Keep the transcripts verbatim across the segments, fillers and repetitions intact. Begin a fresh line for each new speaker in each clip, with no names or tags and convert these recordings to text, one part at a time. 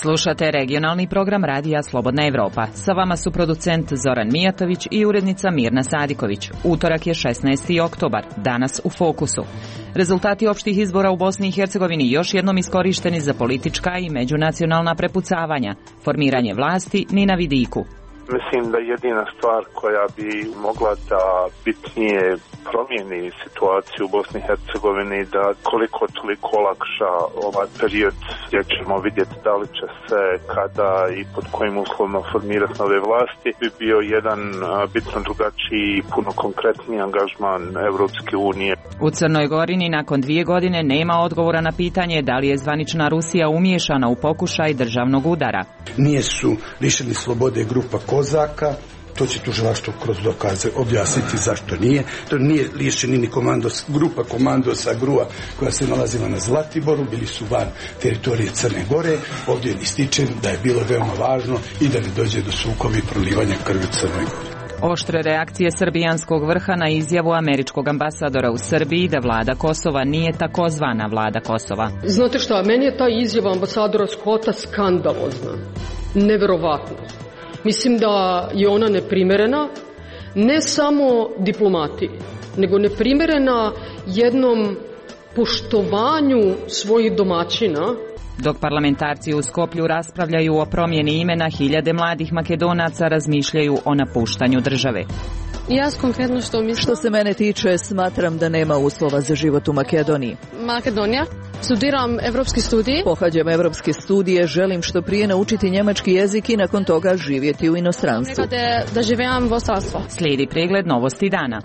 Slušate regionalni program radija Slobodna Evropa. Sa vama su producent Zoran Mijatović i urednica Mirna Sadiković. Utorak je šesnaesti oktobar, danas u fokusu. Rezultati opštih izbora u Bosni i Hercegovini još jednom iskorišteni za politička i međunacionalna prepucavanja. Formiranje vlasti ni na vidiku.
Mislim da jedina stvar koja bi mogla da bitnije promijeni situaciju u Bosni i Hercegovini, da koliko toliko olakša ovaj period gdje ćemo vidjeti da li će se, kada i pod kojim uslovima formirati nove vlasti, bi bio jedan bitno drugačiji i puno konkretniji angažman Evropske unije.
U Crnoj Gori ni nakon dvije godine nema odgovora na pitanje da li je zvanična Rusija umiješana u pokušaj državnog udara.
Nije su lišeni slobode grupa Kozaka, to će tužilaštvo kroz dokaze objasniti zašto nije. To nije lišeni ni komandos, grupa komandosa Grua koja se nalazila na Zlatiboru, bili su van teritorije Crne Gore. Ovdje ističem da je bilo veoma važno i da ne dođe do sukoba i prolivanja krvi u Crnoj Gori.
Oštre reakcije srbijanskog vrha na izjavu američkog ambasadora u Srbiji da vlada Kosova nije takozvana vlada Kosova.
Znate šta, meni je ta izjava ambasadora Scotta skandalozna, neverovatna. Mislim da je ona neprimerena, ne samo diplomatiji, nego neprimerena jednom poštovanju svojih domaćina.
Dok parlamentarci u Skoplju raspravljaju o promjeni imena, hiljade mladih Makedonaca razmišljaju o napuštanju države.
Ja konkretno što mislim...
Što se mene tiče, smatram da nema uslova za život u Makedoniji.
Makedonija. Studiram evropski studij.
Pohađam evropske studije, želim što prije naučiti njemački jezik i nakon toga živjeti u inostranstvu.
Da, da živim u ostranstvu.
Slijedi pregled novosti dana.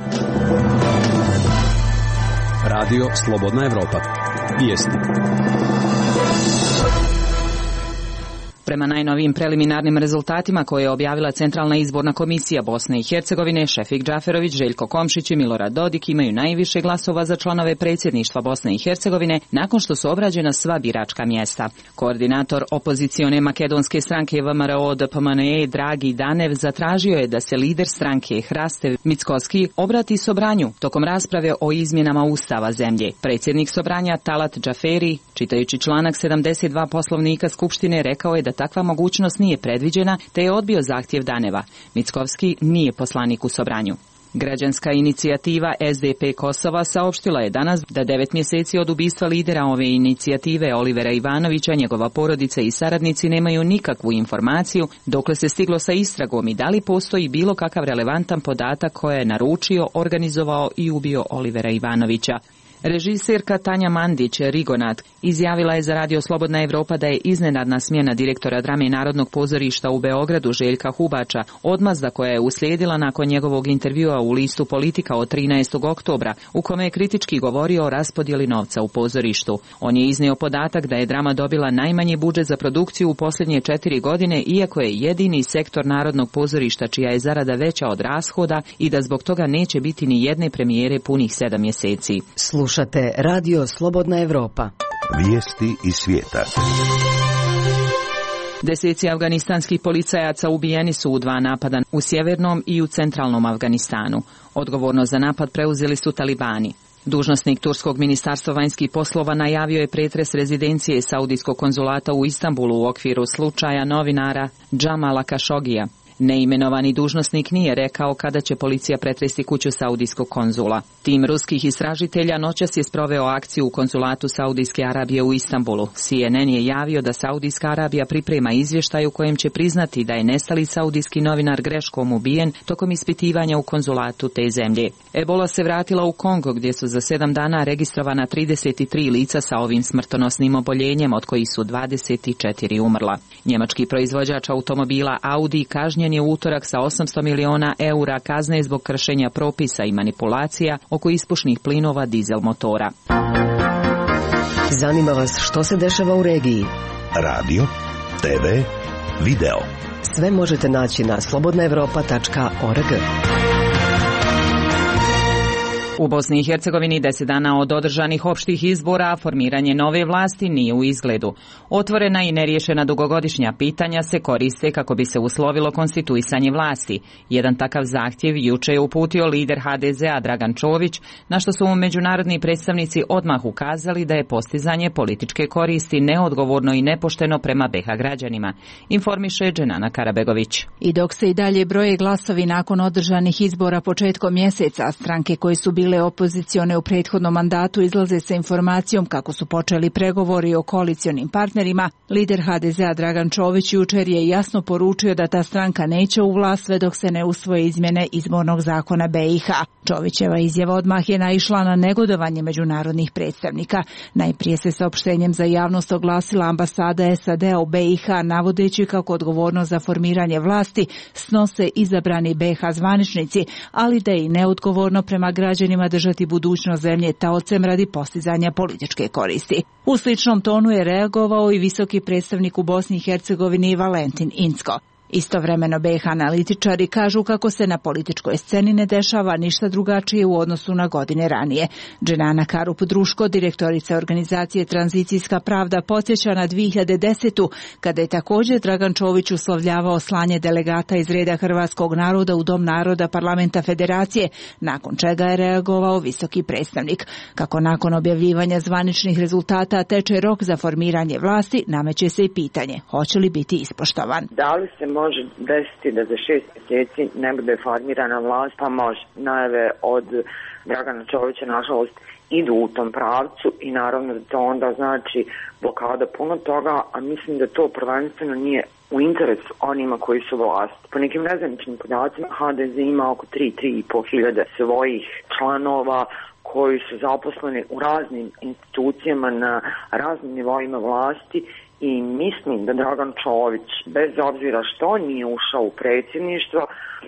Radio Slobodna Evropa. Vijesti.
Prema najnovijim preliminarnim rezultatima koje je objavila Centralna izborna komisija Bosne i Hercegovine, Šefik Džaferović, Željko Komšić i Milorad Dodik imaju najviše glasova za članove predsjedništva Bosne i Hercegovine nakon što su obrađena sva biračka mjesta. Koordinator opozicione makedonske stranke V M R O D P M N E Dragi Danev zatražio je da se lider stranke Hrastev Mickovski obrati Sobranju tokom rasprave o izmjenama ustava zemlje. Predsjednik Sobranja Talat Džaferi, čitajući članak sedamdeset dva Poslovnika Skupštine, rekao je da takva mogućnost nije predviđena, te je odbio zahtjev Daneva. Mickovski nije poslanik u Sobranju. Građanska inicijativa S D P Kosova saopštila je danas da devet mjeseci od ubistva lidera ove inicijative Olivera Ivanovića, njegova porodica i saradnici nemaju nikakvu informaciju dokle se stiglo sa istragom i da li postoji bilo kakav relevantan podatak koje je naručio, organizovao i ubio Olivera Ivanovića. Režiserka Tanja Mandić Rigonat izjavila je za Radio Slobodna Evropa da je iznenadna smjena direktora drame Narodnog pozorišta u Beogradu Željka Hubača odmazda koja je uslijedila nakon njegovog intervjua u listu Politika od trinaestog oktobra u kome je kritički govorio o raspodjeli novca u pozorištu. On je iznio podatak da je drama dobila najmanji budžet za produkciju u posljednje četiri godine, iako je jedini sektor Narodnog pozorišta čija je zarada veća od rashoda i da zbog toga neće biti ni jedne premijere punih sedam mjeseci.
Slušate Radio Slobodna Evropa.
Vijesti iz svijeta.
Deseci afganistanskih policajaca ubijeni su u dva napada u sjevernom i u centralnom Afganistanu. Odgovornost za napad preuzeli su talibani. Dužnosnik Turskog ministarstva vanjskih poslova najavio je pretres rezidencije Saudijskog konzulata u Istanbulu u okviru slučaja novinara Džamala Kašogija. Neimenovani dužnosnik nije rekao kada će policija pretresti kuću saudijskog konzula. Tim ruskih istražitelja noćas je sproveo akciju u konzulatu Saudijske Arabije u Istanbulu. C N N je javio da Saudijska Arabija priprema izvještaj u kojem će priznati da je nestali saudijski novinar greškom ubijen tokom ispitivanja u konzulatu te zemlje. Ebola se vratila u Kongo gdje su za sedam dana registrovana trideset tri lica sa ovim smrtonosnim oboljenjem, od kojih su dvadeset četiri umrla. Njemački proizvođač automobila Audi kažnjen je u utorak sa osamsto miliona eura kazne zbog kršenja propisa i manipulacija oko ispušnih plinova dizel motora.
Zanima vas što se dešava u regiji?
Radio, T V, video.
Sve možete naći na slobodna evropa tačka org.
U Bosni i Hercegovini deset dana od održanih opštih izbora, formiranje nove vlasti nije u izgledu. Otvorena i neriješena dugogodišnja pitanja se koriste kako bi se uslovilo konstituisanje vlasti. Jedan takav zahtjev juče je uputio lider ha de zea Dragan Čović, na što su mu međunarodni predstavnici odmah ukazali da je postizanje političke koristi neodgovorno i nepošteno prema be ha građanima, informiše Dženana Karabegović.
I dok se i dalje broje glasovi nakon održanih izbora početkom mjeseca, stranke koje su bile opozicione u prethodnom mandatu izlaze sa informacijom kako su počeli pregovori o koalicionim partnerima. Lider ha de zea Dragan Čović jučer je jasno poručio da ta stranka neće u vlast sve dok se ne usvoje izmjene izbornog zakona be i ha. Čovićeva izjava odmah je naišla na negodovanje međunarodnih predstavnika. Najprije se saopštenjem za javnost oglasila ambasada es a de a u be i ha, navodeći kako odgovornost za formiranje vlasti snose izabrani be ha zvaničnici, ali da je i neodgovorno prema građanima držati budućnost zemlje taocem radi postizanja političke koristi. U sličnom tonu je reagovao i visoki predstavnik u Bosni i Hercegovini Valentin Incko. Istovremeno be ha analitičari kažu kako se na političkoj sceni ne dešava ništa drugačije u odnosu na godine ranije. Dženana Karup-Druško, direktorica organizacije Tranzicijska pravda, podsjeća na dvije hiljade desetu. kada je također Dragan Čović uslovljavao slanje delegata iz reda hrvatskog naroda u Dom naroda Parlamenta Federacije, nakon čega je reagovao visoki predstavnik. Kako nakon objavljivanja zvaničnih rezultata teče rok za formiranje vlasti, nameće se i pitanje hoće li biti ispoštovan.
Da li se može desiti da za šest mjeseci ne bude formirana vlast? Pa može. Najave od Dragana Čovića nažalost idu u tom pravcu i naravno da to onda znači blokada puno toga, a mislim da to prvenstveno nije u interesu onima koji su vlast. Po nekim nezaničnim podacima ha de ze ima oko tri do tri i po hiljade svojih članova koji su zaposleni u raznim institucijama na raznim nivoima vlasti. I mislim da Dragan Čović, bez obzira što nije ušao u predsjedništvo,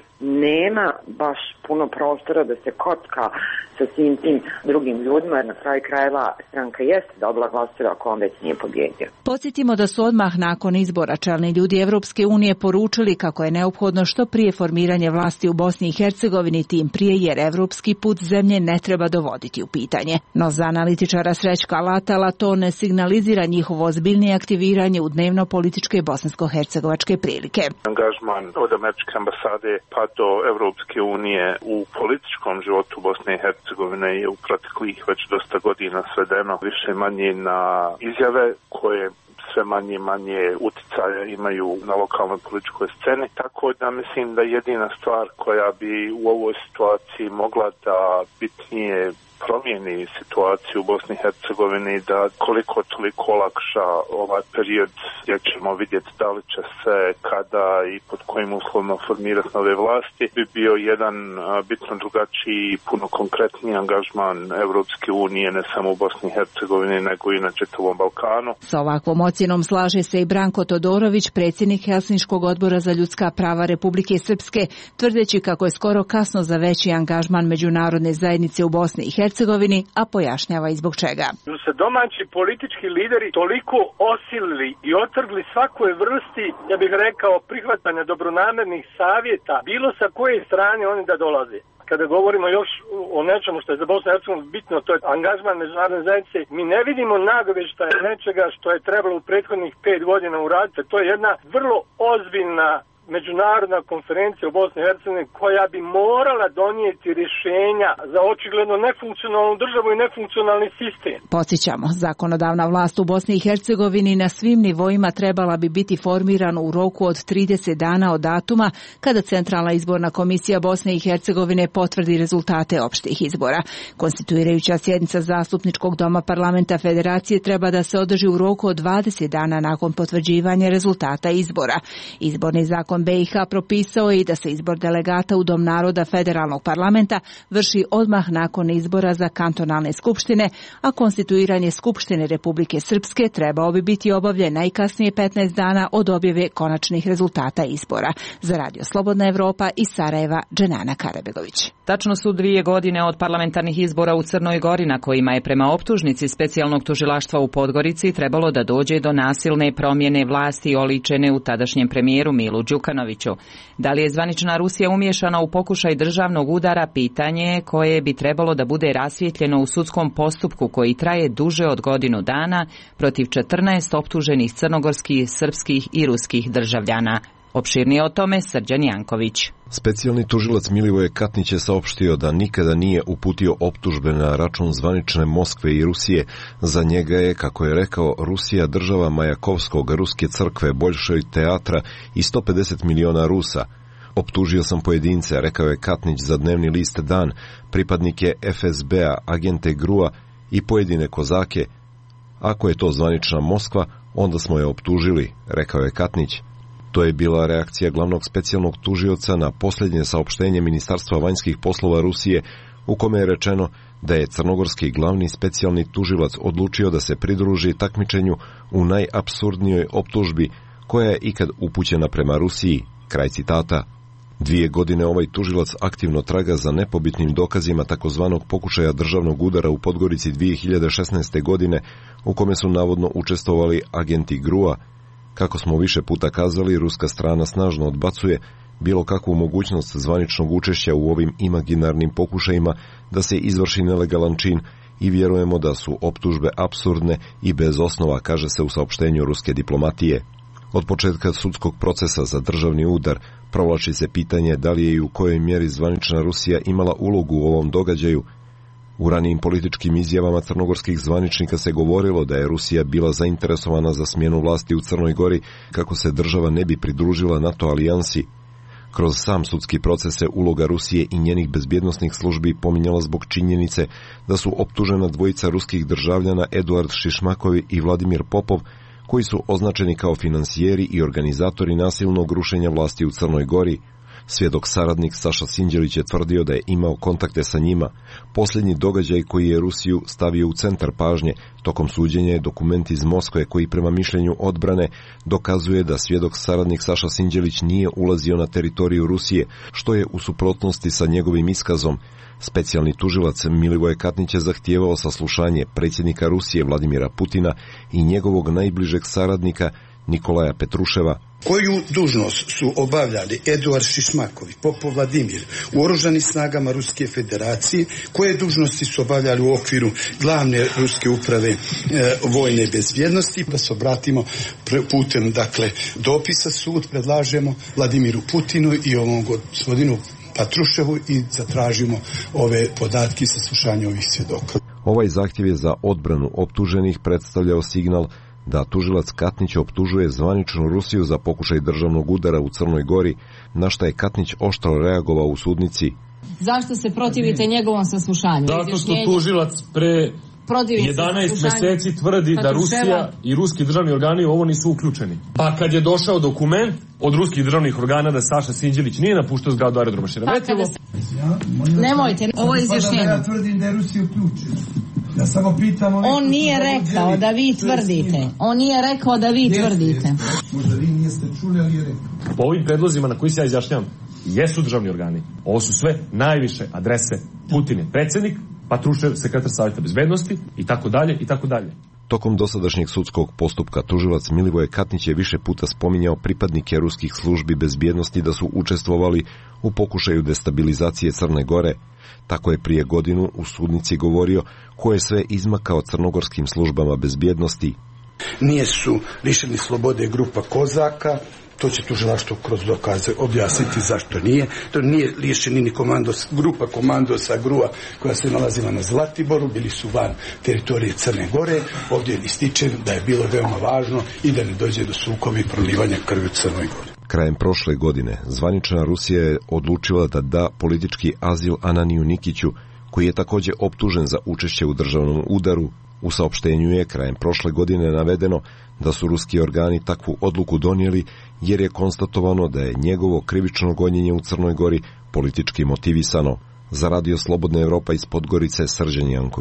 nema baš puno prostora da se kotka sa svim tim drugim ljudima, jer na kraju krajeva stranka jeste dobila glasove ako on već nije pobjedio.
Podsjetimo da su odmah nakon izbora čelni ljudi Evropske unije poručili kako je neophodno što prije formiranje vlasti u Bosni i Hercegovini, tim prije jer evropski put zemlje ne treba dovoditi u pitanje. No za analitičara Srećka Latala to ne signalizira njihovo ozbiljnije aktiviranje u dnevno političke bosansko-hercegovačke prilike.
Angažman od američke ambasade pa do Evropske unije u političkom životu Bosne i Hercegovine je u proteklih već dosta godina svedeno više manje na izjave koje sve manje manje uticaja imaju na lokalnoj političkoj sceni. Tako da mislim da jedina stvar koja bi u ovoj situaciji mogla da bitnije promijeni situaciju u Bosni i Hercegovini, da koliko toliko olakša ovaj period gdje ćemo vidjeti da li će se, kada i pod kojim uslovima formirati nove vlasti, bi bio jedan bitno drugačiji i puno konkretniji angažman Evropske unije, ne samo u Bosni i Hercegovini, nego i na čitavom Balkanu.
Sa ovakvom ocjenom slaže se i Branko Todorović, predsjednik Helsinškog odbora za ljudska prava Republike Srpske, tvrdeći kako je skoro kasno za veći angažman međunarodne zajednice u Bosni i Hercegovini, a pojašnjava i zbog čega.
Su se domaći politički lideri toliko osilili i otrgli svakoj vrsti, ja bih rekao, prihvatanja dobronamernih savjeta, bilo sa koje strane oni da dolaze. Kada govorimo još o nečemu što je za Bosnu i Hercegovinu bitno, to je angažman međunarodne zajednice, mi ne vidimo nagovještaje nečega što je trebalo u prethodnih pet godina uraditi. To je jedna vrlo ozbiljna međunarodna konferencija u Bosni i Hercegovini koja bi morala donijeti rješenja za očigledno nefunkcionalnu državu i nefunkcionalni sistem.
Podsjećamo, zakonodavna vlast u Bosni i Hercegovini na svim nivoima trebala bi biti formirana u roku od trideset dana od datuma kada Centralna izborna komisija Bosne i Hercegovine potvrdi rezultate opštih izbora. Konstituirajuća sjednica Zastupničkog doma Parlamenta Federacije treba da se održi u roku od dvadeset dana nakon potvrđivanja rezultata izbora. Izborni zakon be i ha propisao je i da se izbor delegata u Dom naroda Federalnog parlamenta vrši odmah nakon izbora za kantonalne skupštine, a konstituiranje Skupštine Republike Srpske trebao bi biti obavljen najkasnije petnaest dana od objave konačnih rezultata izbora. Za Radio Slobodna Evropa iz Sarajeva, Dženana Karabegović.
Tačno su dvije godine od parlamentarnih izbora u Crnoj Gori na kojima je prema optužnici specijalnog tužilaštva u Podgorici trebalo da dođe do nasilne promjene vlasti oličene u tadašnjem premijeru Milu Đukanoviću. Da li je zvanična Rusija umiješana u pokušaj državnog udara, pitanje je koje bi trebalo da bude rasvijetljeno u sudskom postupku koji traje duže od godinu dana protiv četrnaest optuženih crnogorskih, srpskih i ruskih državljana. Opširnije o tome Srđan Janković.
Specijalni tužilac Milivoje Katnić je saopštio da nikada nije uputio optužbe na račun zvanične Moskve i Rusije. Za njega je, kako je rekao, Rusija država Majakovskog, ruske crkve, Boljšoj teatra i sto pedeset miliona Rusa. Optužio sam pojedince, rekao je Katnić za dnevni list Dan, pripadnike F S B-a, agente grua i pojedine kozake. Ako je to zvanična Moskva, onda smo je optužili, rekao je Katnić. To je bila reakcija glavnog specijalnog tužioca na posljednje saopštenje Ministarstva vanjskih poslova Rusije, u kome je rečeno da je crnogorski glavni specijalni tužilac odlučio da se pridruži takmičenju u najapsurdnijoj optužbi koja je ikad upućena prema Rusiji. Kraj citata. Dvije godine ovaj tužilac aktivno traga za nepobitnim dokazima takozvanog pokušaja državnog udara u Podgorici dvije hiljade šesnaeste. godine, u kome su navodno učestvovali agenti grua. Kako smo više puta kazali, ruska strana snažno odbacuje bilo kakvu mogućnost zvaničnog učešća u ovim imaginarnim pokušajima da se izvrši nelegalan čin i vjerujemo da su optužbe apsurdne i bez osnova, kaže se u saopštenju ruske diplomatije. Od početka sudskog procesa za državni udar provlači se pitanje da li je i u kojoj mjeri zvanična Rusija imala ulogu u ovom događaju. U ranijim političkim izjavama crnogorskih zvaničnika se govorilo da je Rusija bila zainteresovana za smjenu vlasti u Crnoj Gori kako se država ne bi pridružila NATO alijansi. Kroz sam sudski proces se uloga Rusije i njenih bezbjednosnih službi pominjala zbog činjenice da su optužena dvojica ruskih državljana Eduard Šišmakovi i Vladimir Popov, koji su označeni kao finansijeri i organizatori nasilnog rušenja vlasti u Crnoj Gori. Svjedok saradnik Saša Sinđelić je tvrdio da je imao kontakte sa njima. Posljednji događaj koji je Rusiju stavio u centar pažnje tokom suđenja je dokument iz Moskve koji prema mišljenju odbrane dokazuje da svjedok saradnik Saša Sinđelić nije ulazio na teritoriju Rusije, što je u suprotnosti sa njegovim iskazom. Specijalni tužilac Milivoje Katnić je zahtijevao saslušanje predsjednika Rusije Vladimira Putina i njegovog najbližeg saradnika Nikolaja Petruševa.
Koju dužnost su obavljali Eduard Šišmakovi, Popov Vladimir u oružanim snagama Ruske federacije, koje dužnosti su obavljali u okviru glavne ruske uprave e, vojne bezbjednosti, da se obratimo putem dakle dopisa sud predlažemo Vladimiru Putinu i ovom gospodinu Patruševu i zatražimo ove podatke i saslušanje ovih svjedoka.
Ovaj zahtjev je za odbranu optuženih predstavljao signal da tužilac Katnić optužuje zvaničnu Rusiju za pokušaj državnog udara u Crnoj Gori, na šta je Katnić oštro reagovao u sudnici.
Zašto se protivite njegovom saslušanju?
Zato što tužilac pre jedanaest mjeseci tvrdi da Rusija i ruski državni organi u ovo nisu uključeni. Pa kad je došao dokument od ruskih državnih organa da Saša Sinđelić nije napuštao zgradu aerodroma Šeremetevo.
Nemojte, ovo je izjašnjenje.
Ja tvrdim da je Rusija uključena. Ja samo pitam ove...
On nije rekao da vi tvrdite. On nije rekao da vi tvrdite.
Možda vi niste čuli, ali je rekao.
Po ovim predlozima na koji se ja izjašnjavam, jesu državni organi. Ovo su sve najviše adrese. Putin je predsjednik, Patrušev sekretar Savjeta bezbednosti i tako dalje i tako dalje.
Tokom dosadašnjeg sudskog postupka tužilac Milivoje Katnić je više puta spominjao pripadnike ruskih službi bezbjednosti da su učestvovali u pokušaju destabilizacije Crne Gore. Tako je prije godinu u sudnici govorio ko je sve izmakao crnogorskim službama bezbjednosti.
Nije su lišeni slobode grupa kozaka, to će tužilaštvo kroz dokaze objasniti zašto nije. To nije lišeni ni komandos, grupa komandosa grua koja se nalazila na Zlatiboru, bili su van teritorije Crne Gore. Ovdje ističem da je bilo veoma važno i da ne dođe do sukoba i prolivanja krvi u Crnoj Gori.
Krajem prošle godine zvanična Rusija je odlučila da da politički azil Ananiju Nikiću, koji je također optužen za učešće u državnom udaru. U saopštenju je krajem prošle godine navedeno da su ruski organi takvu odluku donijeli jer je konstatovano da je njegovo krivično gonjenje u Crnoj Gori politički motivisano. Za Radio Slobodna Evropa iz Podgorice, Srđan Janković.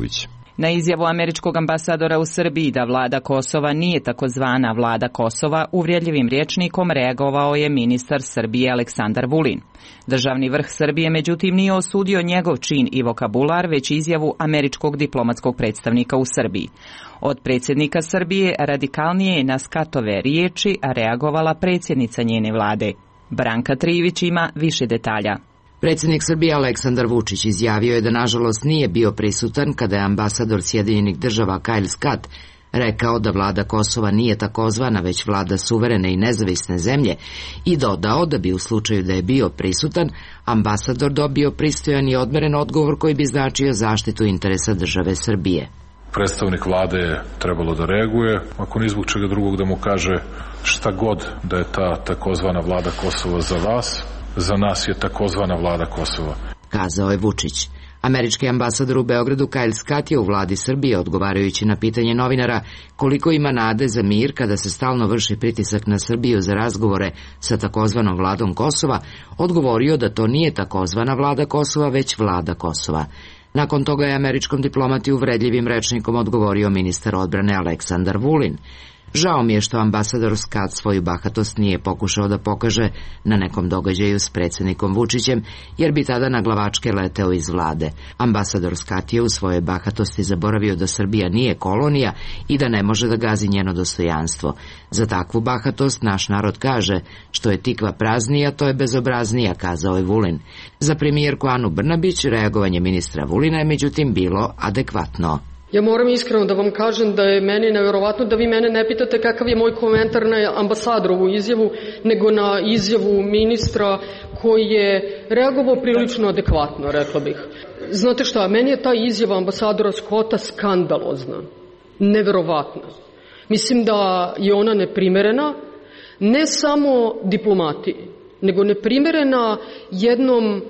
Na izjavu američkog ambasadora u Srbiji da vlada Kosova nije takozvana vlada Kosova, uvredljivim rječnikom reagovao je ministar Srbije Aleksandar Vulin. Državni vrh Srbije međutim nije osudio njegov čin i vokabular, već izjavu američkog diplomatskog predstavnika u Srbiji. Od predsjednika Srbije radikalnije je na skatove riječi reagovala predsjednica njene vlade. Branka Trivić ima više detalja.
Predsjednik Srbije Aleksandar Vučić izjavio je da nažalost nije bio prisutan kada je ambasador Sjedinjenih država Kyle Scott rekao da vlada Kosova nije takozvana već vlada suverene i nezavisne zemlje i dodao da bi u slučaju da je bio prisutan ambasador dobio pristojan i odmeren odgovor koji bi značio zaštitu interesa države Srbije.
Predstavnik vlade je trebalo da reaguje, ako ni zbog čega drugog da mu kaže šta god da je ta takozvana vlada Kosova za vas, za nas je takozvana vlada Kosova,
kazao je Vučić. Američki ambasador u Beogradu Kyle Scott je u vladi Srbije, odgovarajući na pitanje novinara koliko ima nade za mir kada se stalno vrši pritisak na Srbiju za razgovore sa takozvanom vladom Kosova, odgovorio da to nije takozvana vlada Kosova, već vlada Kosova. Nakon toga je američkom diplomati uvredljivim rečnikom odgovorio ministar odbrane Aleksandar Vulin. Žao mi je što ambasador Scott svoju bahatost nije pokušao da pokaže na nekom događaju s predsjednikom Vučićem, jer bi tada na glavačke leteo iz vlade. Ambasador Scott je u svojoj bahatosti zaboravio da Srbija nije kolonija i da ne može da gazi njeno dostojanstvo. Za takvu bahatost naš narod kaže, što je tikva praznija, to je bezobraznija, kazao je Vulin. Za premijerku Anu Brnabić reagovanje ministra Vulina je međutim bilo adekvatno.
Ja moram iskreno da vam kažem da je meni nevjerovatno da vi mene ne pitate kakav je moj komentar na ambasadorovu izjavu, nego na izjavu ministra koji je reagovao prilično adekvatno, rekla bih. Znate šta, meni je ta izjava ambasadora Scotta skandalozna, nevjerovatna. Mislim da je ona neprimerena, ne samo diplomatiji, nego neprimerena jednom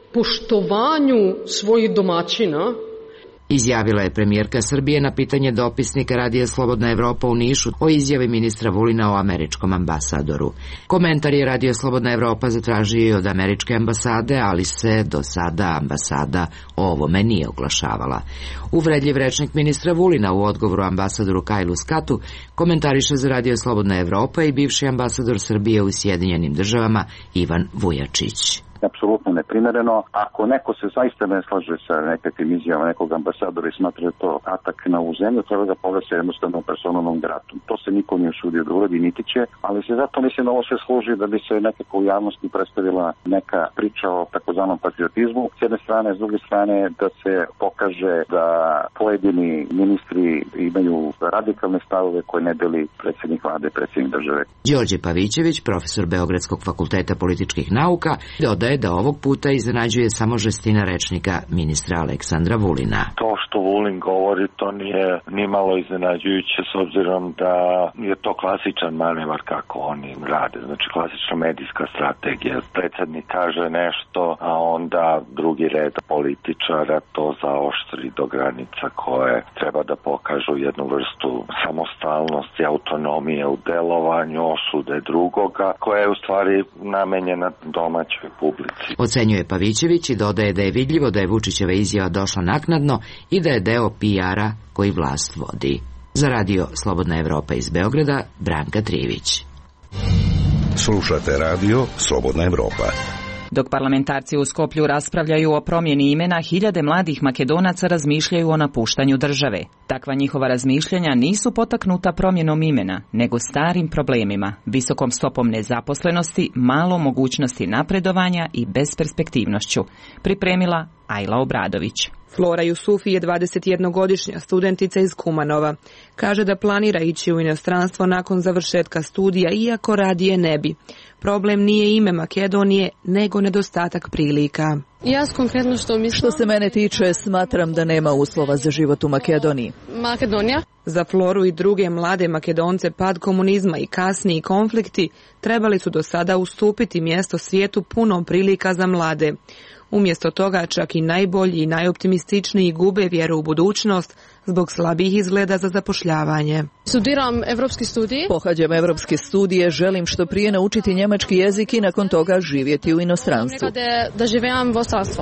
poštovanju svojih domaćina.
Izjavila je premijerka Srbije na pitanje dopisnika Radija Slobodna Evropa u Nišu o izjavi ministra Vulina o američkom ambasadoru. Komentar je Radio Slobodna Evropa zatražio i od američke ambasade, ali se do sada ambasada o ovome nije oglašavala. Uvredljiv rečnik ministra Vulina u odgovoru ambasadoru Kylu Scottu komentariše za Radio Slobodna Evropa i bivši ambasador Srbije u Sjedinjenim državama Ivan Vujačić.
Apsolutno neprimereno. Ako neko se zaista ne slaže sa nekakvim izjavama nekog ambasadora i smatra to atak na ovu zemlju, treba da pogleda se jednostavno personalnom gratu. To se niko nije usudio da uradi, niti će, ali se zato mislim da ovo sve služi da bi se nekako u javnosti predstavila neka priča o takozvanom patriotizmu. S jedne strane, s druge strane da se pokaže da pojedini ministri imaju radikalne stavove koje ne bili predsjednik vlade, predsjednik države.
Đorđe Pavićević, profesor Beogradskog fakulteta političkih nauka, dodaje da ovog puta iznenađuje samo žestina rečnika ministra Aleksandra Vulina.
To što Vulin govori, to nije ni malo iznenađujuće s obzirom da je to klasičan manevar kako oni rade. Znači klasična medijska strategija. Predsjednik kaže nešto, a onda drugi red političara to zaoštri do granica koje treba da pokažu jednu vrstu samostalnosti, autonomije u delovanju, osude drugoga, koja je u stvari namenjena domaćoj publici.
Ocenjuje Pavićević i dodaje da je vidljivo da je Vučićeva izjava došla naknadno i da je deo P R-a koji vlast vodi. Za Radio Slobodna Evropa iz Beograda, Branka Trivić.
Slušate Radio Slobodna Evropa.
Dok parlamentarci u Skoplju raspravljaju o promjeni imena, hiljade mladih Makedonaca razmišljaju o napuštanju države. Takva njihova razmišljanja nisu potaknuta promjenom imena, nego starim problemima, visokom stopom nezaposlenosti, malo mogućnosti napredovanja i besperspektivnošću. Pripremila Ajla Obradović.
Flora Jusufi je dvadesetjednogodišnja studentica iz Kumanova. Kaže da planira ići u inostranstvo nakon završetka studija, iako radije ne bi. Problem nije ime Makedonije, nego nedostatak prilika.
Ja konkretno što mislim...
Što se mene tiče, smatram da nema uslova za život u Makedoniji.
Makedonija?
Za Floru i druge mlade Makedonce pad komunizma i kasniji konflikti trebali su do sada ustupiti mjesto svijetu punom prilika za mlade. Umjesto toga čak i najbolji i najoptimističniji gube vjeru u budućnost zbog slabih izgleda za zapošljavanje.
Studiram evropski studij.
Pohađam evropske studije, želim što prije naučiti njemački jezik i nakon toga živjeti u inostranstvu.
Da, da živim v ostranstvu.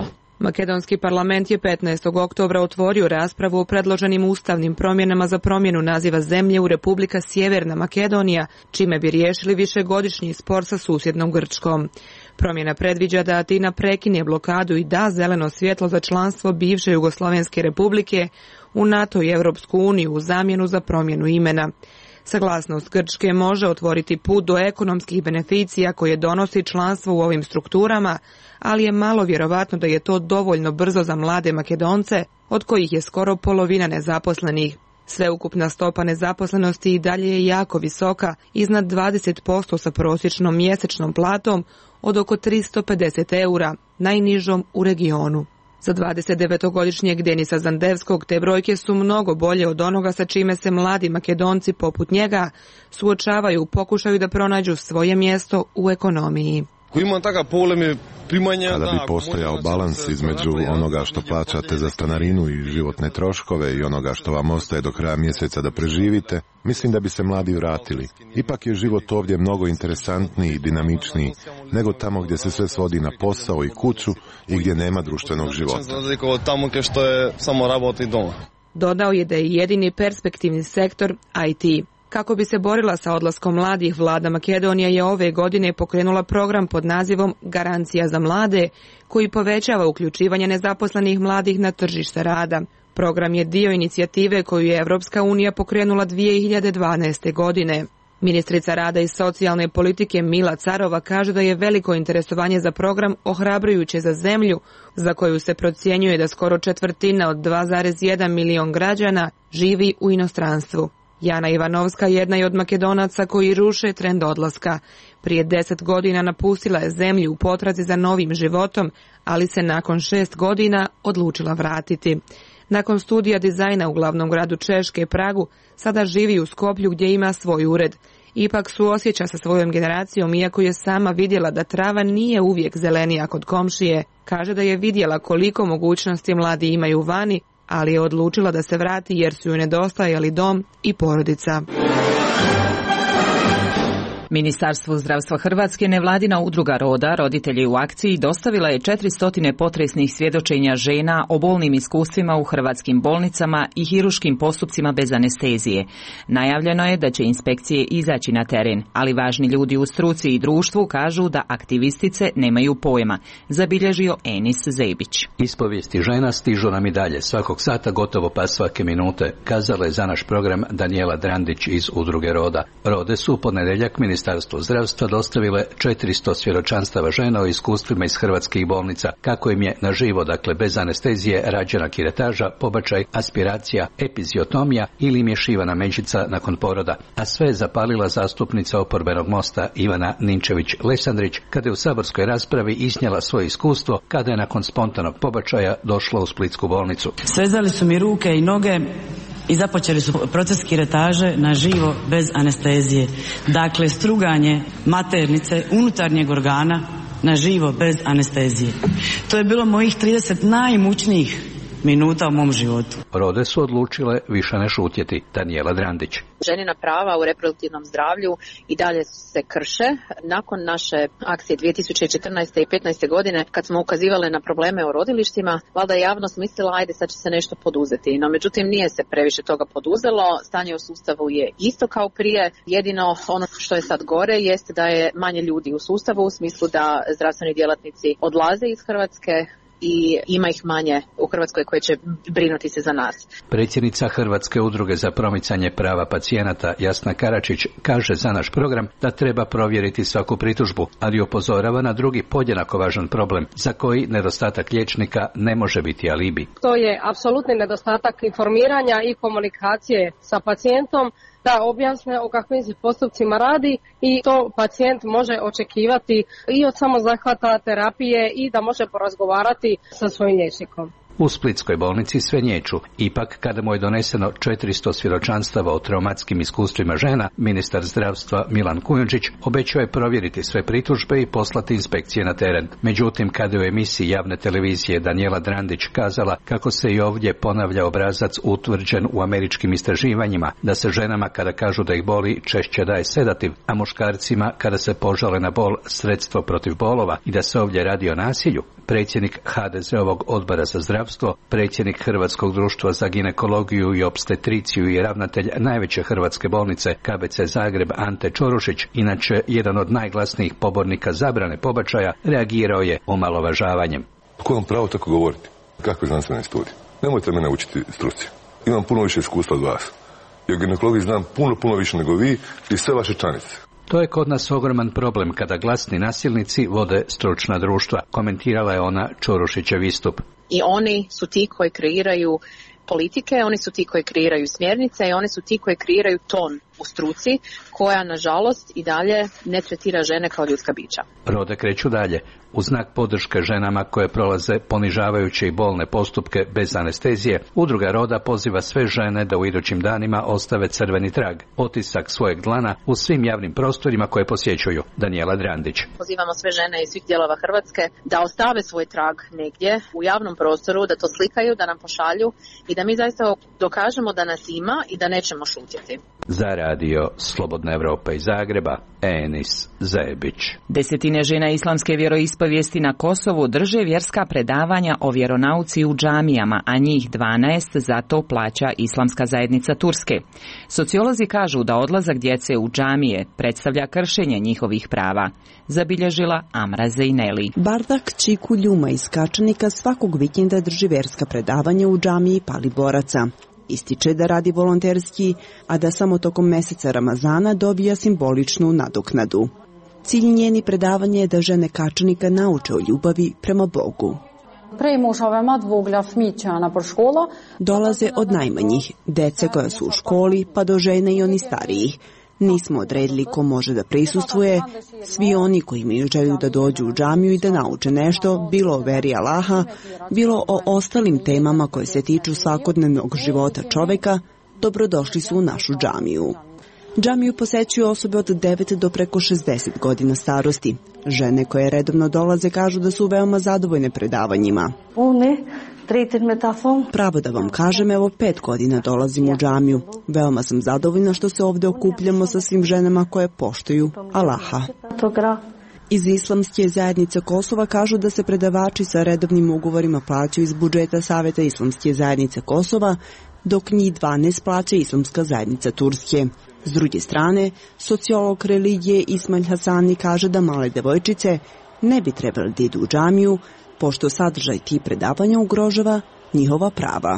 Makedonski parlament je petnaestog oktobra otvorio raspravu o predloženim ustavnim promjenama za promjenu naziva zemlje u Republika Sjeverna Makedonija, čime bi riješili višegodišnji spor sa susjednom Grčkom. Promjena predviđa da Atina prekine blokadu i da zeleno svjetlo za članstvo bivše Jugoslovenske republike u NATO i Europsku uniju u zamjenu za promjenu imena. Saglasnost Grčke može otvoriti put do ekonomskih beneficija koje donosi članstvo u ovim strukturama, ali je malo vjerovatno da je to dovoljno brzo za mlade Makedonce, od kojih je skoro polovina nezaposlenih. Sveukupna stopa nezaposlenosti i dalje je jako visoka, iznad dvadeset posto sa prosječnom mjesečnom platom od oko tristo pedeset eura, najnižom u regionu. Za dvadesetdevetogodišnjeg Denisa Zandevskog te brojke su mnogo bolje od onoga sa čime se mladi Makedonci poput njega suočavaju u pokušaju da pronađu svoje mjesto u ekonomiji.
Kada bi postojao balans između onoga što plaćate za stanarinu i životne troškove i onoga što vam ostaje do kraja mjeseca da preživite, mislim da bi se mladi vratili. Ipak je život ovdje mnogo interesantniji i dinamičniji nego tamo gdje se sve svodi na posao i kuću i gdje nema društvenog života.
Dodao je da je jedini perspektivni sektor I T. Kako bi se borila sa odlaskom mladih, vlada Makedonije je ove godine pokrenula program pod nazivom Garancija za mlade, koji povećava uključivanje nezaposlenih mladih na tržište rada. Program je dio inicijative koju je Evropska unija pokrenula dvije hiljade dvanaeste. godine. Ministrica rada i socijalne politike Mila Carova kaže da je veliko interesovanje za program ohrabrujuće za zemlju, za koju se procjenjuje da skoro četvrtina od dva zarez jedan milion građana živi u inostranstvu. Jana Ivanovska jedna je od Makedonaca koji ruše trend odlaska. Prije deset godina napustila je zemlju u potrazi za novim životom, ali se nakon šest godina odlučila vratiti. Nakon studija dizajna u glavnom gradu Češke, Pragu, sada živi u Skoplju gdje ima svoj ured. Ipak suosjeća sa svojom generacijom, iako je sama vidjela da trava nije uvijek zelenija kod komšije. Kaže da je vidjela koliko mogućnosti mladi imaju vani, ali je odlučila da se vrati jer su joj nedostajali dom i porodica.
Ministarstvo zdravstva Hrvatske, nevladina udruga Roda, Roditelji u akciji, dostavila je četiristo potresnih svjedočenja žena o bolnim iskustvima u hrvatskim bolnicama i hiruškim postupcima bez anestezije. Najavljeno je da će inspekcije izaći na teren, ali važni ljudi u struci i društvu kažu da aktivistice nemaju pojma, zabilježio Enis Zebić.
Ispovijesti žena stižu nam i dalje, svakog sata, gotovo pa svake minute, kazala je za naš program Danijela Drandić iz udruge Roda. Rode su u ponedjeljak ministarstvo Ministarstvo zdravstva dostavile četiristo svjedočanstava žena o iskustvima iz hrvatskih bolnica, kako im je na živo, dakle bez anestezije, rađena kiretaža, pobačaj, aspiracija, epiziotomija ili im je šivana međica nakon poroda. A sve je zapalila zastupnica oporbenog mosta Ivana Ninčević-Lesandrić kada je u saborskoj raspravi iznijela svoje iskustvo kada je nakon spontanog pobačaja došla u splitsku bolnicu.
Svezali su mi ruke i noge i započeli su proces kiretaže na živo bez anestezije. Dakle, struganje maternice unutarnjeg organa na živo bez anestezije. To je bilo mojih trideset najmučnijih minuta u mom životu.
Rode su odlučile više ne šutjeti. Danijela Drandić.
Ženina prava u reproduktivnom zdravlju i dalje se krše. Nakon naše akcije dvije tisuće četrnaeste i petnaeste. godine, kad smo ukazivali na probleme u rodilištima, valjda je javnost mislila ajde sad će se nešto poduzeti. No međutim nije se previše toga poduzelo. Stanje u sustavu je isto kao prije. Jedino ono što je sad gore jeste da je manje ljudi u sustavu, u smislu da zdravstveni djelatnici odlaze iz Hrvatske i ima ih manje u Hrvatskoj koje će brinuti se za nas.
Predsjednica Hrvatske udruge za promicanje prava pacijenata Jasna Karačić kaže za naš program da treba provjeriti svaku pritužbu, ali upozorava na drugi podjednako važan problem za koji nedostatak liječnika ne može biti alibi.
To je apsolutni nedostatak informiranja i komunikacije sa pacijentom, da objasne o kakvim se postupcima radi i to pacijent može očekivati i od samozahvata terapije i da može porazgovarati sa svojim liječnikom.
U splitskoj bolnici sve nječu. Ipak, kada mu je doneseno četiristo svjedočanstava o traumatskim iskustvima žena, ministar zdravstva Milan Kujundžić obećao je provjeriti sve pritužbe i poslati inspekcije na teren. Međutim, kada je u emisiji javne televizije Danijela Drandić kazala kako se i ovdje ponavlja obrazac utvrđen u američkim istraživanjima, da se ženama kada kažu da ih boli češće daje sedativ, a muškarcima kada se požale na bol sredstvo protiv bolova i da se ovdje radi o nasilju, predsjednik ha de ze-ovog odbora za zdravstvo, predsjednik Hrvatskog društva za ginekologiju i opstetriciju i ravnatelj najveće hrvatske bolnice ka be ce Zagreb Ante Čorušić, inače jedan od najglasnijih pobornika zabrane pobačaja, reagirao je omalovažavanjem.
Ko vam pravo tako govoriti? Kakve znanstvene studije? Nemojte mene učiti struci. Imam puno više iskustva od vas. I o ginekologiji znam puno, puno više nego vi i sve vaše članice.
To je kod nas ogroman problem kada glasni nasilnici vode stručna društva, komentirala je ona Čorušićev istup.
I oni su ti koji kreiraju politike, oni su ti koji kreiraju smjernice i oni su ti koji kreiraju ton u struci koja, nažalost, i dalje ne tretira žene kao ljudska bića.
Rode kreću dalje. U znak podrške ženama koje prolaze ponižavajuće i bolne postupke bez anestezije, udruga Roda poziva sve žene da u idućim danima ostave crveni trag, otisak svojeg dlana u svim javnim prostorima koje posjećuju. Danijela Drandić.
Pozivamo sve žene iz svih dijelova Hrvatske da ostave svoj trag negdje u javnom prostoru, da to slikaju, da nam pošalju i da mi zaista dokažemo da nas ima i da nećemo šutjeti.
Za radio Slobodna Evropa iz Zagreba, Enis Zebić.
Desetine žena islamske vjeroispovijesti na Kosovu drže vjerska predavanja o vjeronauci u džamijama, a njih dvanaest za to plaća islamska zajednica Turske. Sociolozi kažu da odlazak djece u džamije predstavlja kršenje njihovih prava. Zabilježila Amra Zejneli.
Bardak Čiku Ljuma iz Kačanika svakog vikenda drži vjerska predavanja u džamiji Pali Boraca. Ističe da radi volonterski, a da samo tokom mjeseca Ramazana dobija simboličnu nadoknadu. Cilj njeni predavanja je da žene Kačanika nauče o ljubavi prema Bogu. Dolaze od najmanjih, dece koja su u školi, pa do žene i oni starijih. Nismo odredili ko može da prisustvuje, svi oni koji imaju želju da dođu u džamiju i da nauče nešto, bilo o veri Allaha, bilo o ostalim temama koje se tiču svakodnevnog života čoveka, dobrodošli su u našu džamiju. Džamiju posećuju osobe od devet do preko šezdeset godina starosti. Žene koje redovno dolaze kažu da su veoma zadovoljne predavanjima. Pravo da vam kažem, evo pet godina dolazim u džamiju. Veoma sam zadovoljna što se ovdje okupljamo sa svim ženama koje poštuju Allaha. Iz islamske zajednice Kosova kažu da se predavači sa redovnim ugovorima plaćaju iz budžeta Saveta islamske zajednice Kosova, dok njih dvanaest plaća islamska zajednica Turske. S druge strane, sociolog religije Ismail Hasani kaže da male devojčice ne bi trebali da idu u džamiju, pošto sadržaj tih predavanja ugrožava njihova prava.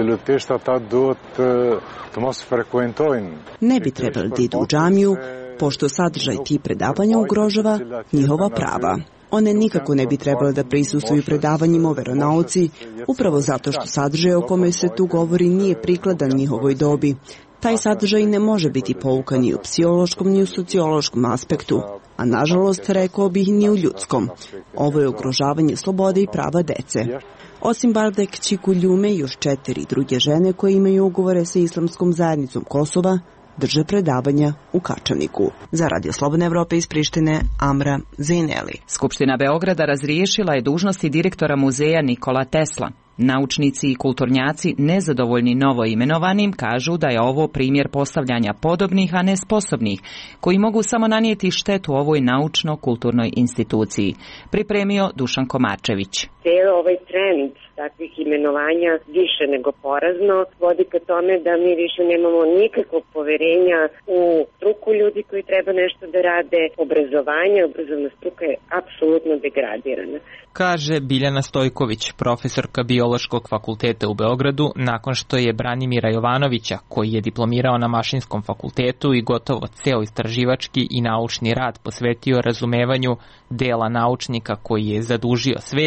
Ne bi trebali da idu u džamiju, pošto sadržaj tih predavanja ugrožava njihova prava. One nikako ne bi trebale da prisustvuju predavanjima o veronauci, upravo zato što sadržaj o kome se tu govori nije prikladan njihovoj dobi. Taj sadržaj ne može biti pouka ni u psihološkom ni u sociološkom aspektu, a nažalost rekao bih ni u ljudskom. Ovo je ugrožavanje slobode i prava dece. Osim Bardek Čikuljume i još četiri druge žene koje imaju ugovore sa islamskom zajednicom Kosova, drže predavanja u Kačaniku. Za Radio Slobodne Evrope iz Prištine, Amra Zejneli.
Skupština Beograda razriješila je dužnosti direktora muzeja Nikola Tesla. Naučnici i kulturnjaci nezadovoljni novo imenovanim kažu da je ovo primjer postavljanja podobnih, a ne sposobnih, koji mogu samo nanijeti štetu ovoj naučno-kulturnoj instituciji. Pripremio Dušan Komarčević.
Cijelo ovaj trend takvih imenovanja više nego porazno vodi ka tome da mi više nemamo nikakvog poverenja u struku ljudi koji treba nešto da rade. Obrazovanje, obrazovna struka je apsolutno degradirana.
Kaže Biljana Stojković, profesorka Biološkog fakulteta u Beogradu, nakon što je Branimira Jovanovića, koji je diplomirao na Mašinskom fakultetu i gotovo ceo istraživački i naučni rad posvetio razumevanju dela naučnika koji je zadužio svet,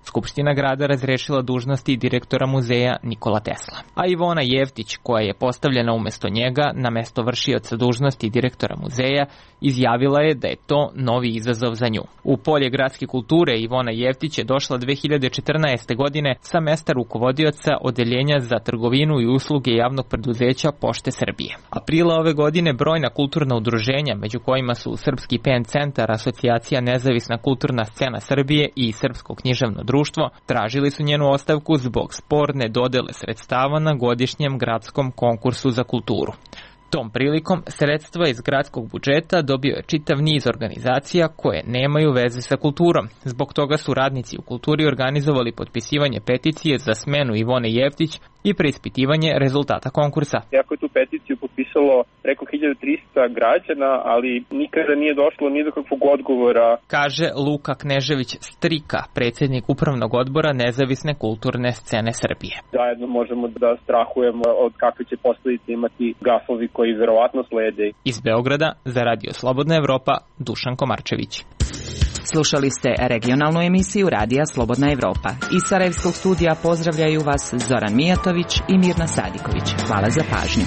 Skupština grada razrešila dužnosti direktora muzeja Nikola Tesla. A Ivona Jevtić, koja je postavljena umesto njega na mesto vršioca dužnosti direktora muzeja, izjavila je da je to novi izazov za nju. U polje gradske kulture Ivona Jevtić je došla dve hiljade četrnaeste. godine sa mesta rukovodioca Odeljenja za trgovinu i usluge javnog preduzeća Pošte Srbije. Aprila ove godine brojna kulturna udruženja, među kojima su Srpski pen centar, Asocijacija Nezavisna kulturna scena Srbije i Srpsko književno društvo, tražili su njenu ostavku zbog sporne dodele sredstava na godišnjem gradskom konkursu za kulturu. Tom prilikom sredstva iz gradskog budžeta dobio je čitav niz organizacija koje nemaju veze sa kulturom. Zbog toga su radnici u kulturi organizovali potpisivanje peticije za smenu Ivone Jevtić i preispitivanje rezultata konkursa.
Jako je tu peticiju potpisalo preko hiljadu trista građana, ali nikada nije došlo ni do kakvog odgovora.
Kaže Luka Knežević Strika, predsjednik upravnog odbora Nezavisne kulturne scene Srbije.
Zajedno možemo da strahujemo od kakve će posljedice imati gafovi koji verovatno slede.
Iz Beograda za Radio Slobodna Evropa, Dušan Komarčević.
Slušali ste regionalnu emisiju Radija Slobodna Evropa. Iz Sarajevskog studija pozdravljaju vas Zoran Mijatović i Mirna Sadiković. Hvala za pažnju.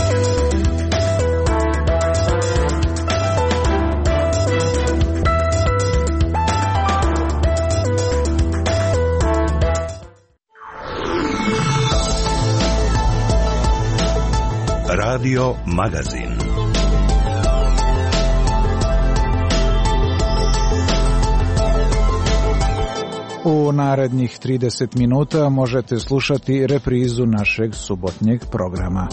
Radio Magazin.
U narednih trideset minuta možete slušati reprizu našeg subotnjeg programa.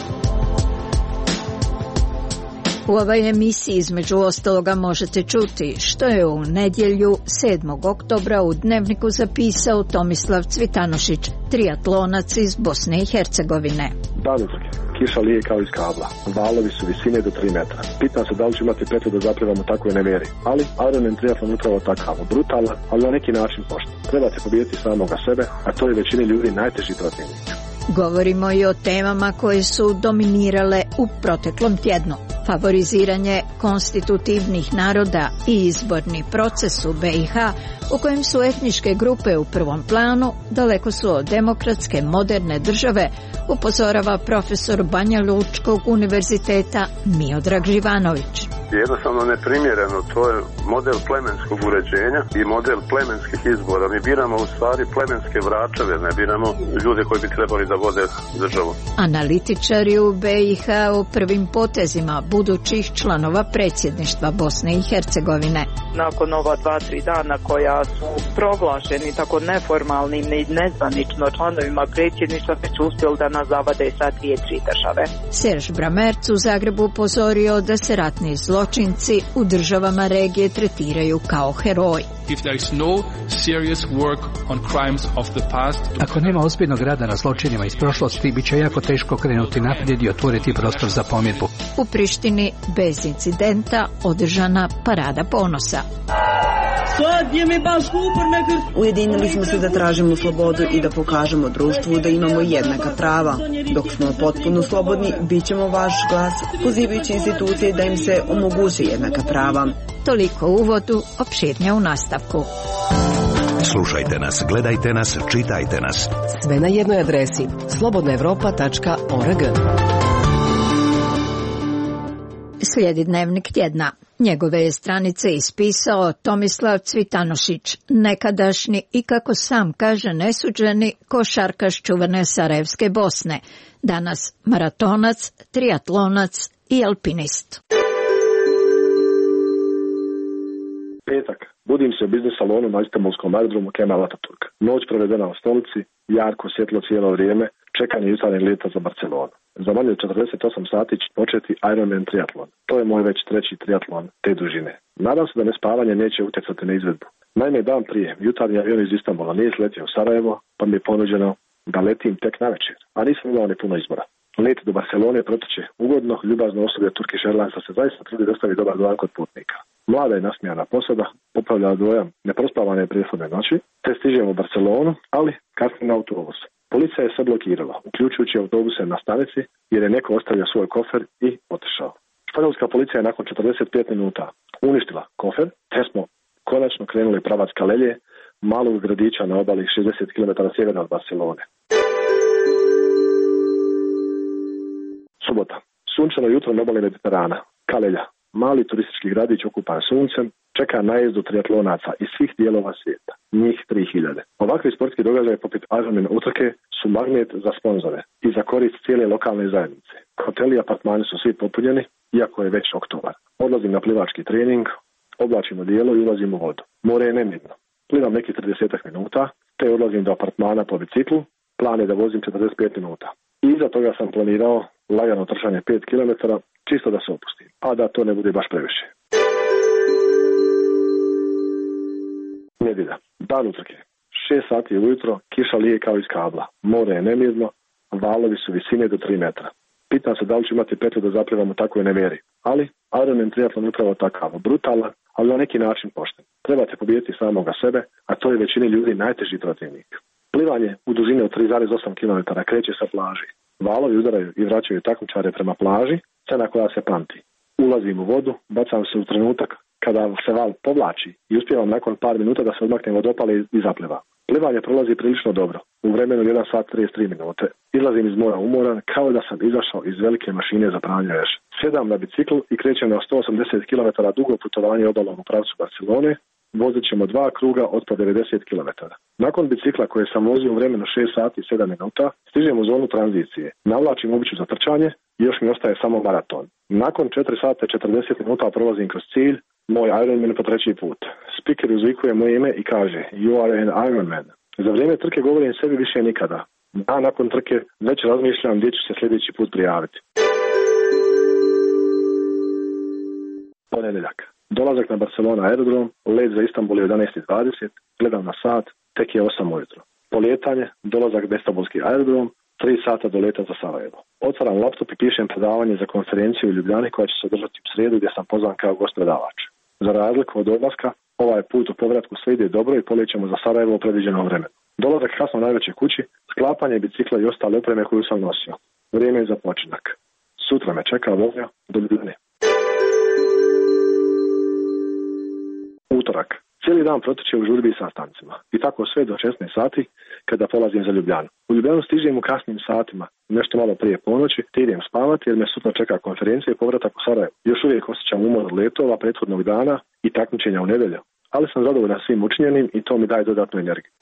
U ovoj emisiji između ostaloga možete čuti što je u nedjelju sedmog oktobra u Dnevniku zapisao Tomislav Cvitanošić, triatlonac iz Bosne i Hercegovine.
Danutke, kiša lije kao iz kabla, valovi su visine do tri metra. Pitam se da li ću imati petu da zaplivamo takvoj nevjeri, ali Ironman triatlon upravo takav, brutalan, ali na neki način pošten. Trebate pobijediti samoga sebe, a to je većini ljudi najteži protivnik.
Govorimo i o temama koje su dominirale u proteklom tjednu. Favoriziranje konstitutivnih naroda i izborni proces u B i H, u kojem su etničke grupe u prvom planu, daleko su od demokratske moderne države, upozorava profesor Banja Lučkog univerziteta Miodrag Živanović.
Jednostavno neprimjereno, to je model plemenskog uređenja i model plemenskih izbora. Mi biramo u stvari plemenske vračeve, ne biramo ljude koji bi trebali da vode državu.
Analitičari u B i H u prvim potezima budućih članova predsjedništva Bosne i Hercegovine.
Nakon ova dva, tri dana koja su proglašeni tako neformalnim i nezvanično članovima predsjedništva, već uspjeli da nas zavade sa dvije, tri države.
Serž Bramerc u Zagrebu upozorio da se ratni zločinci u državama regije tretiraju kao heroji.
Ako nema ozbiljnog rada na zločinima iz prošlosti, bit će jako teško krenuti naprijed i otvoriti prostor za pomirbu.
U Prištini bez incidenta održana parada ponosa.
Ujedinili smo se da tražimo slobodu i da pokažemo društvu da imamo jednaka prava. Dok smo potpuno slobodni, bit ćemo vaš glas, pozivajući institucije da im se omogući jednaka prava.
Toliko u uvodu, opširnije u nastavku.
Slušajte nas, gledajte nas, čitajte nas.
Sve na jednoj adresi slobodna evropa tačka org.
Slijedi Dnevnik tjedna. Njegove je stranice ispisao Tomislav Cvitanošić, nekadašnji i, kako sam kaže, nesuđeni košarkaš čuvene Sarajevske Bosne, danas maratonac, triatlonac i alpinist.
Petak. Budim se u biznis salonu na Istanbulskom aerodromu Kemal Ataturk. Noć provedena u stolici, jarko svjetlo cijelo vrijeme, čekanje jutarnjeg leta za Barcelonu. Za manje od četrdeset osam sati će početi Ironman triatlon. To je moj već treći triatlon te dužine. Nadam se da nespavanje neće utjecati na izvedbu. Naime, dan prije, jutarnji avion iz Istanbula nije sletio u Sarajevo, pa mi je ponuđeno da letim tek navečer, a nisam imao ni puno izbora. Let do Barcelone protiče ugodno, ljubazno osoblje Turkish Airlinesa se zaista trudi dostavi dobar dojam kod putnika. Mlada i nasmijana posada popravlja dojam neprospavane prethodne noći, te stižemo u Barcelonu, ali kasni na autobus. Policija je sve blokirala, uključujući autobuse na stanici, jer je neko ostavio svoj kofer i otišao. Španjolska policija je nakon četrdeset pet minuta uništila kofer, te smo konačno krenuli pravac Kalelje, malog gradića na obali šezdeset kilometara sjeverno od Barcelone. Subota. Sunčano jutro na obali Mediterana. Kalelja. Mali turistički gradić okupan suncem, čeka najezdu triatlonaca iz svih dijelova svijeta. Njih tri hiljade. Ovakvi sportski događaje poput Ironman utrke su magnet za sponzore i za korist cijele lokalne zajednice. Hoteli i apartmani su svi popunjeni, iako je već oktobar. Odlazim na plivački trening, oblačim odijelo i ulazim u vodu. More je nemirno. Plivam nekih trideset minuta, te odlazim do apartmana po biciklu. Plan je da vozim četrdeset pet minuta. I iza toga sam planirao lagano trčanje pet kilometara, čisto da se opustim, a da to ne bude baš previše. Nedjelja. Dan utrke. Šest sati ujutro, kiša lije kao iz kabla. More je nemirno, valovi su visine do tri metra. Pitam se da li ću imati petlju da zaplivam u takvoj neveri. Ali Ironman triatlon je upravo takav, brutalan, ali na neki način pošten. Trebate pobijediti samoga sebe, a to je većini ljudi najteži protivnik. Plivanje u dužini od tri zarez osam kilometara kreće sa plaži. Valovi udaraju i vraćaju takmičare prema plaži, cena koja se pamti. Ulazim u vodu, bacam se u trenutak kada se val povlači i uspijevam nakon par minuta da se odmaknem od opale i zapliva. Plivanje prolazi prilično dobro, u vremenu jedan sat trideset tri minute. Izlazim iz mora umoran kao da sam izašao iz velike mašine za pranje veže. Sjedam na bicikl i krećem na sto osamdeset kilometara dugo putovanje obalom u pravcu Barcelone. Vozit ćemo dva kruga od po devedeset kilometara. Nakon bicikla koje sam vozio u vremenu šest sati i sedam minuta, stižem u zonu tranzicije. Navlačim obuću za trčanje i još mi ostaje samo maraton. Nakon četiri sata i četrdeset minuta prolazim kroz cilj, moj Ironman po treći put. Speaker uzvikuje moje ime i kaže You are an Ironman. Za vrijeme trke govorim sebi više nikada. Dan nakon trke već razmišljam gdje ću se sljedeći put prijaviti. Ponedjeljak. Dolazak na Barcelona aerodrom, let za Istanbul je jedanaest i dvadeset, gledam na sat, tek je osam ujutro. Polijetanje, dolazak na Istanbulski aerodrom, tri sata do leta za Sarajevo. Otvaram laptop i pišem predavanje za konferenciju u Ljubljani koja će se održati u srijedu gdje sam pozvan kao gost predavač. Za razliku od odlaska, ovaj put u povratku sve ide dobro i polećemo za Sarajevo u predviđenom vremenu. Dolazak kasno najveće kući, sklapanje bicikla i ostale opreme koju sam nosio. Vrijeme je za počinak. Sutra me čeka vožnja do Ljubljane. Utorak. Cijeli dan protiče u žurbi i sastancima. I tako sve do šesnaest sati kada polazim za Ljubljanu. U Ljubljanu stižem u kasnim satima, nešto malo prije ponoći, te idem spavati jer me sutra čeka konferencija i povratak u Sarajevo. Još uvijek osjećam umor od letova prethodnog dana i takmičenja u nedjelju. Ali sam zadovoljan svim učinjenim i to mi daje dodatnu energiju.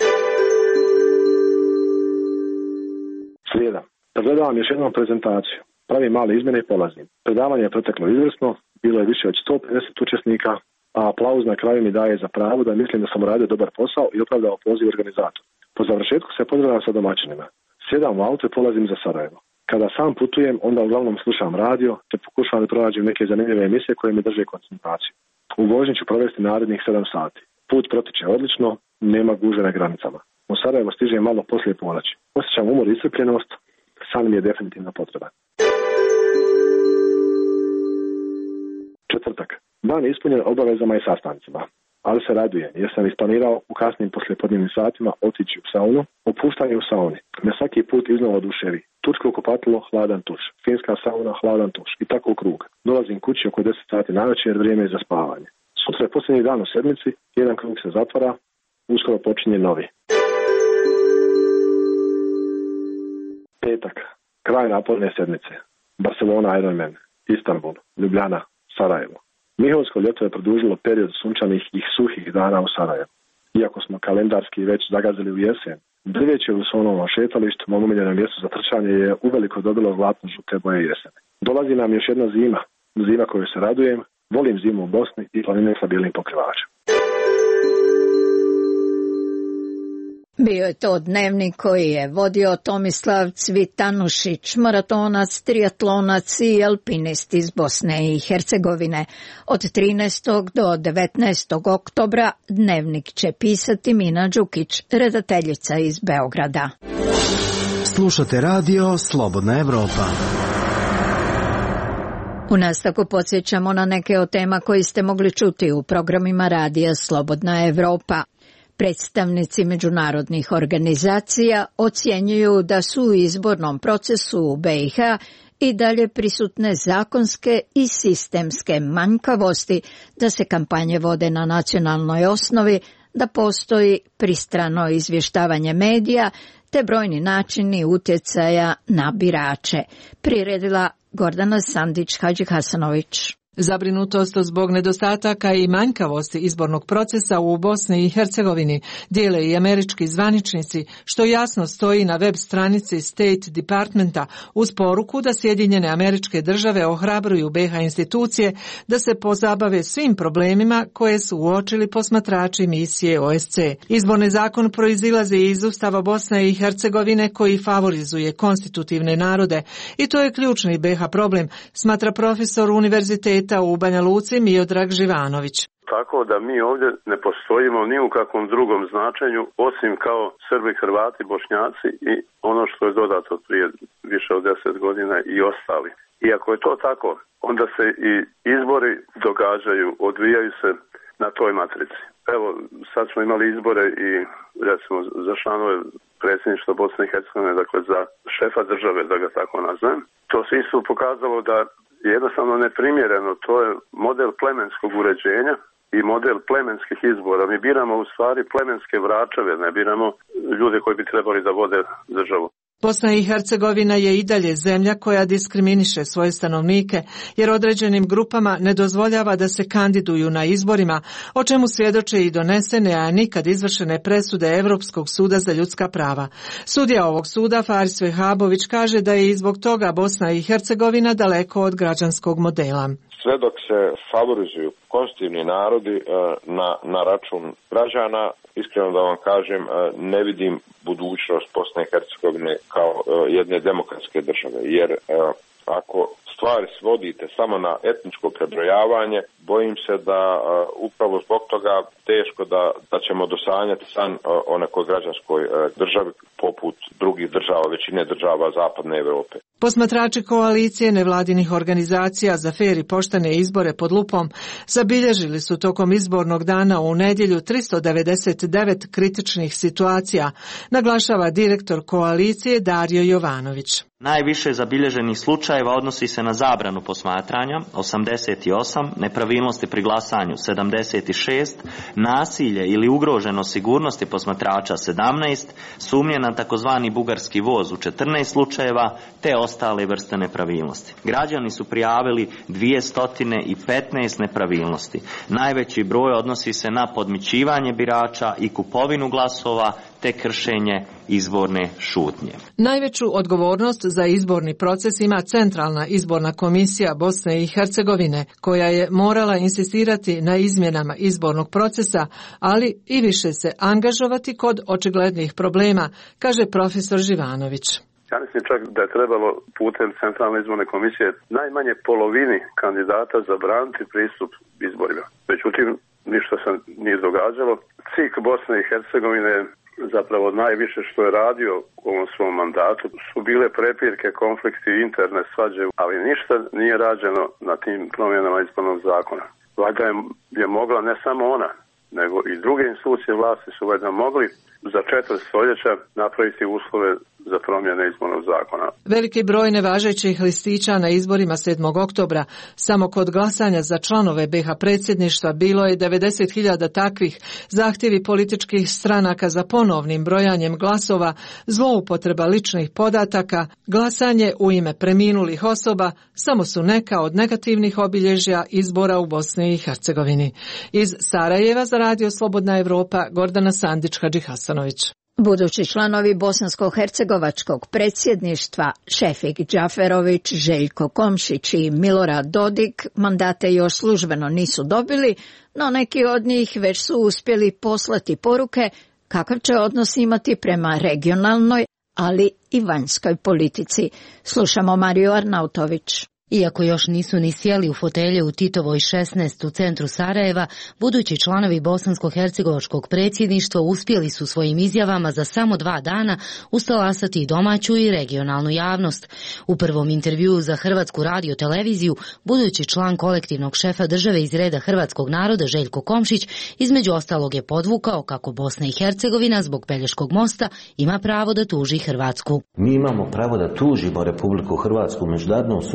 Srijeda. Pregledavam još jednom prezentaciju. Pravim male izmjene i polazim. Predavanje je proteklo izvrsno, bilo je više od sto pedeset učesnika, a aplauz na kraju mi daje za pravo da mislim da sam uradio dobar posao i opravdao poziv organizatora. Po završetku se pozdravljam sa domaćinima. Sjedam u auto i polazim za Sarajevo. Kada sam putujem, onda uglavnom slušam radio, te pokušavam da pronađem neke zanimljive emisije koje mi drže koncentraciju. U vožnji ću provesti narednih sedam sati. Put protiče odlično, nema gužve na granicama. U Sarajevo stižem malo poslije ponoći. Osjećam umor i iscrpljenost, san mi je definitivno potreban. Četvrtak. Dan je ispunjen obavezama i sastancima, ali se radujem jer sam isplanirao u kasnim poslijepodnevnim satima otići u saunu. Opuštanje u sauni me svaki put iznova oduševi. Tursko kupatilo, hladan tuš. Finska sauna, hladan tuš. I tako u krug. Dolazim kući oko deset sati navečer jer vrijeme je za spavanje. Sutra je posljednji dan u sedmici, jedan krug se zatvara, uskoro počinje novi. Petak. Kraj naporne sedmice. Barcelona Ironman, Istanbul, Ljubljana, Sarajevo. Mihovsko ljeto je produžilo period sunčanih i suhih dana u Sarajevu. Iako smo kalendarski već zagazili u jesen, drveće u Sonovom šetalištu, mom omiljenom mjestu za trčanje, je uveliko dobilo zlatno žute boje jesene. Dolazi nam još jedna zima, zima koju se radujem, volim zimu u Bosni i planine sa bijelim pokrivačem.
Bio je to dnevnik koji je vodio Tomislav Cvitanušić, maratonac, triatlonac i alpinist iz Bosne i Hercegovine. Od trinaestog do devetnaestog oktobra dnevnik će pisati Mina Đukić, redateljica iz Beograda.
Slušate radio Slobodna Evropa.
U nastavku podsjećamo na neke od tema koji ste mogli čuti u programima radija Slobodna Evropa. Predstavnici međunarodnih organizacija ocjenjuju da su u izbornom procesu u B i H i dalje prisutne zakonske i sistemske manjkavosti, da se kampanje vode na nacionalnoj osnovi, da postoji pristrano izvještavanje medija te brojni načini utjecaja na birače. Priredila Gordana Sandić-Hadžihasanović.
Zabrinutost zbog nedostataka i manjkavosti izbornog procesa u Bosni i Hercegovini dijele i američki zvaničnici, što jasno stoji na web stranici State Departmenta uz poruku da Sjedinjene Američke Države ohrabruju B H institucije da se pozabave svim problemima koje su uočili posmatrači misije O S C. Izborni zakon proizilazi iz Ustava Bosne i Hercegovine koji favorizuje konstitutivne narode i to je ključni B H problem, smatra profesor univerziteta u Banja Luci Miodrag Živanović.
Tako da mi ovdje ne postojimo ni u kakvom drugom značenju osim kao Srbi, Hrvati, Bošnjaci i ono što je dodato prije više od deset godina i ostali. I ako je to tako, onda se i izbori događaju, odvijaju se na toj matrici. Evo, sad smo imali izbore i recimo za članove predsjedništva Bosne i Hercegovine, dakle za šefa države, da ga tako nazvem. To se isto pokazalo da je jednostavno neprimjereno, to je model plemenskog uređenja i model plemenskih izbora. Mi biramo u stvari plemenske vračeve, ne biramo ljude koji bi trebali da vode državu.
Bosna i Hercegovina je i dalje zemlja koja diskriminiše svoje stanovnike, jer određenim grupama ne dozvoljava da se kandiduju na izborima, o čemu svjedoče i donesene, a nikad izvršene presude Europskog suda za ljudska prava. Sudija ovog suda, Faris Vehabović, kaže da je i zbog toga Bosna i Hercegovina daleko od građanskog modela.
Sve dok se favorizuju konstitutivni narodi na, na račun građana, iskreno da vam kažem, ne vidim budućnost Bosne i Hercegovine kao jedne demokratske države, jer ako stvari svodite samo na etničko prebrojavanje, bojim se da upravo zbog toga teško da, da ćemo dosanjati san o nekoj građanskoj državi poput drugih država, većine država Zapadne Europe.
Posmatrači koalicije nevladinih organizacija za fer i poštene izbore pod lupom zabilježili su tokom izbornog dana u nedjelju tristo devedeset devet kritičnih situacija, naglašava direktor koalicije Dario Jovanović.
Najviše zabilježenih slučajeva odnosi se na zabranu posmatranja, osamdeset osam, nepravilnosti pri glasanju, sedamdeset šest, nasilje ili ugroženost sigurnosti posmatrača, sedamnaest, sumnje na takozvani bugarski voz u četrnaest slučajeva, te ostale vrste nepravilnosti. Građani su prijavili dvjesto petnaest nepravilnosti. Najveći broj odnosi se na podmićivanje birača i kupovinu glasova, te kršenje izborne šutnje.
Najveću odgovornost za izborni proces ima Centralna izborna komisija Bosne i Hercegovine, koja je morala insistirati na izmjenama izbornog procesa, ali i više se angažovati kod očiglednih problema, kaže profesor Živanović.
Ja mislim čak da je trebalo putem Centralne izborne komisije najmanje polovini kandidata zabraniti pristup izborima. Međutim, ništa se nije događalo. C I K Bosne i Hercegovine zapravo najviše što je radio u ovom svom mandatu su bile prepirke, konflikti, interne svađe, ali ništa nije rađeno na tim promjenama izbornog zakona. Valjda je, je mogla ne samo ona, nego i druge institucije vlasti su valjda mogli za četvrt stoljeća napraviti uslove za promjene izbornog zakona.
Veliki broj nevažećih listića na izborima sedmog oktobra. Samo kod glasanja za članove B H predsjedništva bilo je devedeset hiljada takvih. Zahtjevi političkih stranaka za ponovnim brojanjem glasova, zloupotreba ličnih podataka, glasanje u ime preminulih osoba samo su neka od negativnih obilježja izbora u Bosni i Hercegovini. Iz Sarajeva za Radio Slobodna Evropa, Gordana Sandić-Hadžihasanović.
Budući članovi bosansko-hercegovačkog predsjedništva Šefik Džaferović, Željko Komšić i Milorad Dodik mandate još službeno nisu dobili, no neki od njih već su uspjeli poslati poruke kakav će odnos imati prema regionalnoj, ali i vanjskoj politici. Slušamo Mariju Arnautović.
Iako još nisu ni sjeli u fotelje u Titovoj šesnaest u centru Sarajeva, budući članovi bosansko-hercegovačkog predsjedništva uspjeli su svojim izjavama za samo dva dana ustalasati domaću i regionalnu javnost. U prvom intervjuu za Hrvatsku radioteleviziju, budući član kolektivnog šefa države iz reda hrvatskog naroda Željko Komšić između ostalog je podvukao kako Bosna i Hercegovina zbog Pelješkog mosta ima pravo da tuži Hrvatsku.
Mi imamo pravo da tužimo Republiku Hrvatsku u Međunarodnom sudu za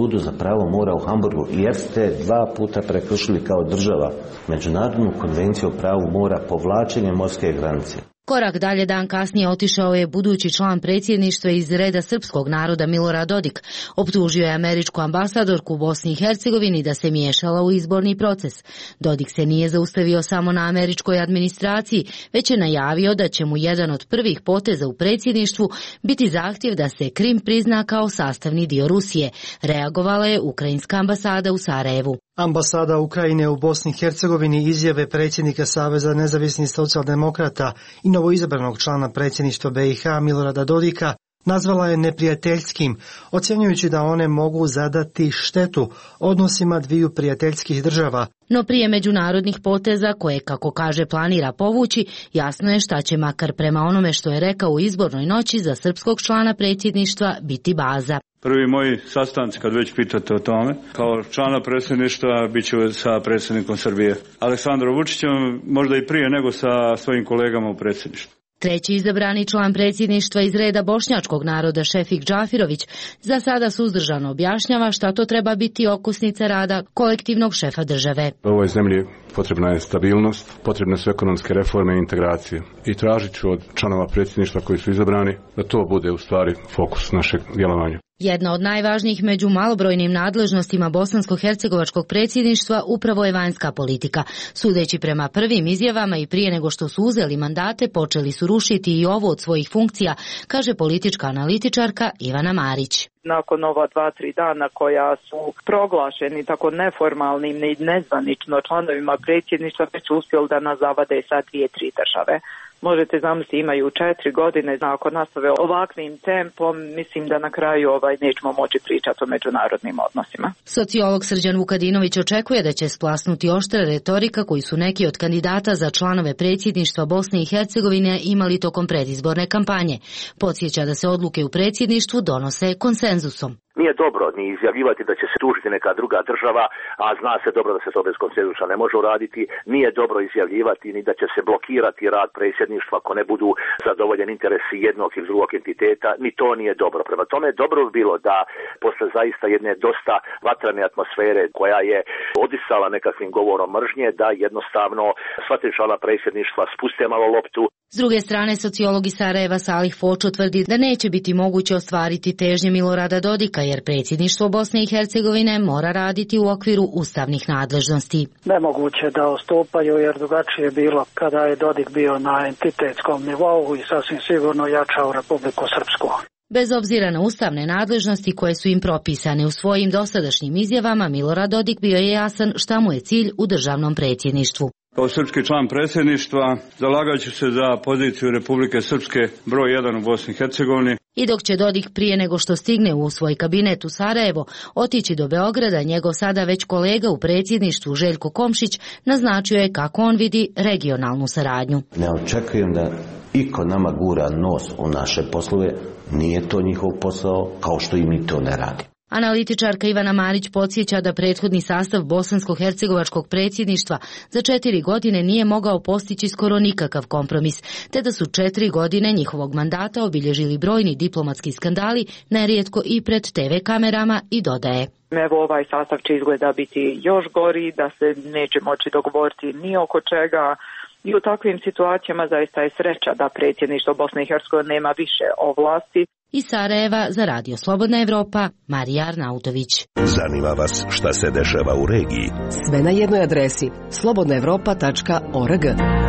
pravo mora u Hamburgu jer ste dva puta prekršili kao država Međunarodnu konvenciju o pravu mora povlačenjem morske granice.
Korak dalje dan kasnije otišao je budući član predsjedništva iz reda srpskog naroda Milorad Dodik. Optužio je američku ambasadorku u Bosni i Hercegovini da se miješala u izborni proces. Dodik se nije zaustavio samo na američkoj administraciji, već je najavio da će mu jedan od prvih poteza u predsjedništvu biti zahtjev da se Krim prizna kao sastavni dio Rusije. Reagovala je ukrajinska ambasada u Sarajevu.
Ambasada Ukrajine u Bosni i Hercegovini izjave predsjednika Saveza nezavisnih socijaldemokrata i novoizabranog člana predsjedništva B i H Milorada Dodika nazvala je neprijateljskim, ocjenjujući da one mogu zadati štetu odnosima dviju prijateljskih država.
No prije međunarodnih poteza, koje, kako kaže, planira povući, jasno je šta će, makar prema onome što je rekao u izbornoj noći, za srpskog člana predsjedništva biti baza.
Prvi moji sastanci, kad već pitate o tome, kao člana predsjedništva bit će sa predsjednikom Srbije Aleksandrom Vučićem, možda i prije nego sa svojim kolegama u predsjedništvu.
Treći izabrani član predsjedništva iz reda bošnjačkog naroda Šefik Džafirović za sada suzdržano objašnjava šta to treba biti okosnica rada kolektivnog šefa države.
U ovoj zemlji potrebna je stabilnost, potrebne su ekonomske reforme i integracije. I tražit ću od članova predsjedništva koji su izabrani da to bude u stvari fokus našeg djelovanja.
Jedna od najvažnijih među malobrojnim nadležnostima bosansko-hercegovačkog predsjedništva upravo je vanjska politika. Sudeći prema prvim izjavama i prije nego što su uzeli mandate, počeli su rušiti i ovo od svojih funkcija, kaže politička analitičarka Ivana Marić.
Nakon ova dva, tri dana koja su proglašeni tako neformalnim i nezvanično članovima predsjedništva, već su uspjeli da nas zavade sa dvije, tri države. Možete zamisliti, imaju četiri godine, ako nastave ovakvim tempom, mislim da na kraju ovaj nećemo moći pričati o međunarodnim odnosima.
Sociolog Srđan Vukadinović očekuje da će splasnuti oštra retorika koju su neki od kandidata za članove predsjedništva Bosne i Hercegovine imali tokom predizborne kampanje. Podsjeća da se odluke u predsjedništvu donose konsenzusom.
Nije dobro ni izjavljivati da će se tužiti neka druga država, a zna se dobro da se to bez konsenzusa ne može uraditi. Nije dobro izjavljivati ni da će se blokirati rad predsjedništva ako ne budu zadovoljeni interesi jednog ili drugog entiteta, ni to nije dobro. Prema tome, dobro bi bilo da posle zaista jedne dosta vatrene atmosfere koja je odisala nekakvim govorom mržnje, da jednostavno sva tri člana predsjedništva spuste malo loptu.
S druge strane, sociolog iz Sarajeva Salih Fočo tvrdi da neće biti moguće ostvariti težnje Milorada Dodika, jer predsjedništvo Bosne i Hercegovine mora raditi u okviru ustavnih nadležnosti.
Nemoguće da ostupaju, jer drugačije je bilo kada je Dodik bio na entitetskom nivou i sasvim sigurno jačao Republiku Srpsku.
Bez obzira na ustavne nadležnosti koje su im propisane u svojim dosadašnjim izjavama, Milorad Dodik bio je jasan šta mu je cilj u državnom predsjedništvu.
Kao srpski član predsjedništva zalagat ću se za poziciju Republike Srpske broj jedan u Bosni i Hercegovini.
I dok će Dodik prije nego što stigne u svoj kabinet u Sarajevo otići do Beograda, njegov sada već kolega u predsjedništvu Željko Komšić naznačio je kako on vidi regionalnu saradnju.
Ne očekujem da iko nama gura nos u naše poslove, nije to njihov posao, kao što i mi to ne radimo.
Analitičarka Ivana Marić podsjeća da prethodni sastav bosansko-hercegovačkog predsjedništva za četiri godine nije mogao postići skoro nikakav kompromis, te da su četiri godine njihovog mandata obilježili brojni diplomatski skandali, nerijetko i pred te ve kamerama, i dodaje.
Evo, ovaj sastav će izgleda biti još gori, da se neće moći dogovoriti ni oko čega. I u takvim situacijama zaista je sreća da predsjedništvo Bosne i Hercegovine nema više ovlasti.
Iz Sarajeva za Radio Slobodna Evropa, Marija Arnautović.
Zanima vas šta se dešava u regiji?
Sve na jednoj adresi slobodna evropa tačka org.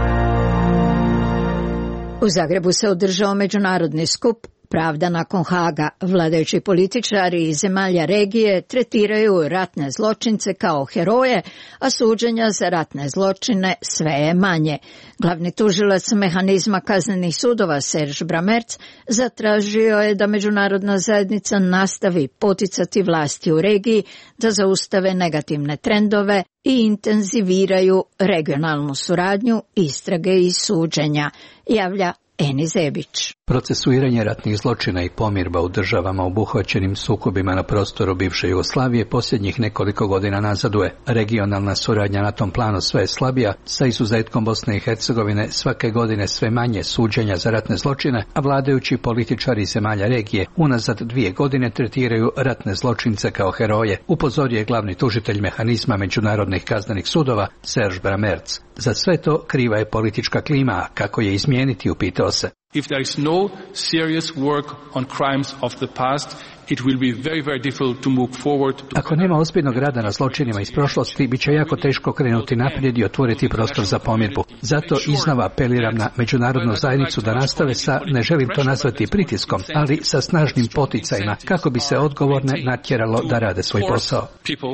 U Zagrebu se održao međunarodni skup Pravda nakon Haga. Vladajući političari iz zemalja regije tretiraju ratne zločince kao heroje, a suđenja za ratne zločine sve je manje. Glavni tužilac mehanizma kaznenih sudova Serž Bramerc zatražio je da međunarodna zajednica nastavi poticati vlasti u regiji da zaustave negativne trendove i intenziviraju regionalnu suradnju, istrage i suđenja, javlja Eni Zebić.
Procesuiranje ratnih zločina i pomirba u državama obuhvaćenim sukobima na prostoru bivše Jugoslavije posljednjih nekoliko godina nazaduje. Regionalna suradnja na tom planu sve je slabija, sa izuzetkom Bosne i Hercegovine svake godine sve manje suđenja za ratne zločine, a vladajući političari zemalja regije unazad dvije godine tretiraju ratne zločince kao heroje, upozorio je glavni tužitelj mehanizma međunarodnih kaznenih sudova Serge Bramertz. Za sve to kriva je politička klima, a kako je izmijeniti, upitao se.
If there is no serious work on crimes of the past, it will be very, very difficult to move forward.
Ako nema ozbiljnog rada na zločinima iz prošlosti, bit će jako teško krenuti naprijed i otvoriti prostor za pomirbu. Zato iznova apeliram na međunarodnu zajednicu da nastave sa, ne želim to nazvati pritiskom, ali sa snažnim poticajima kako bi se odgovorne natjeralo da rade svoj posao.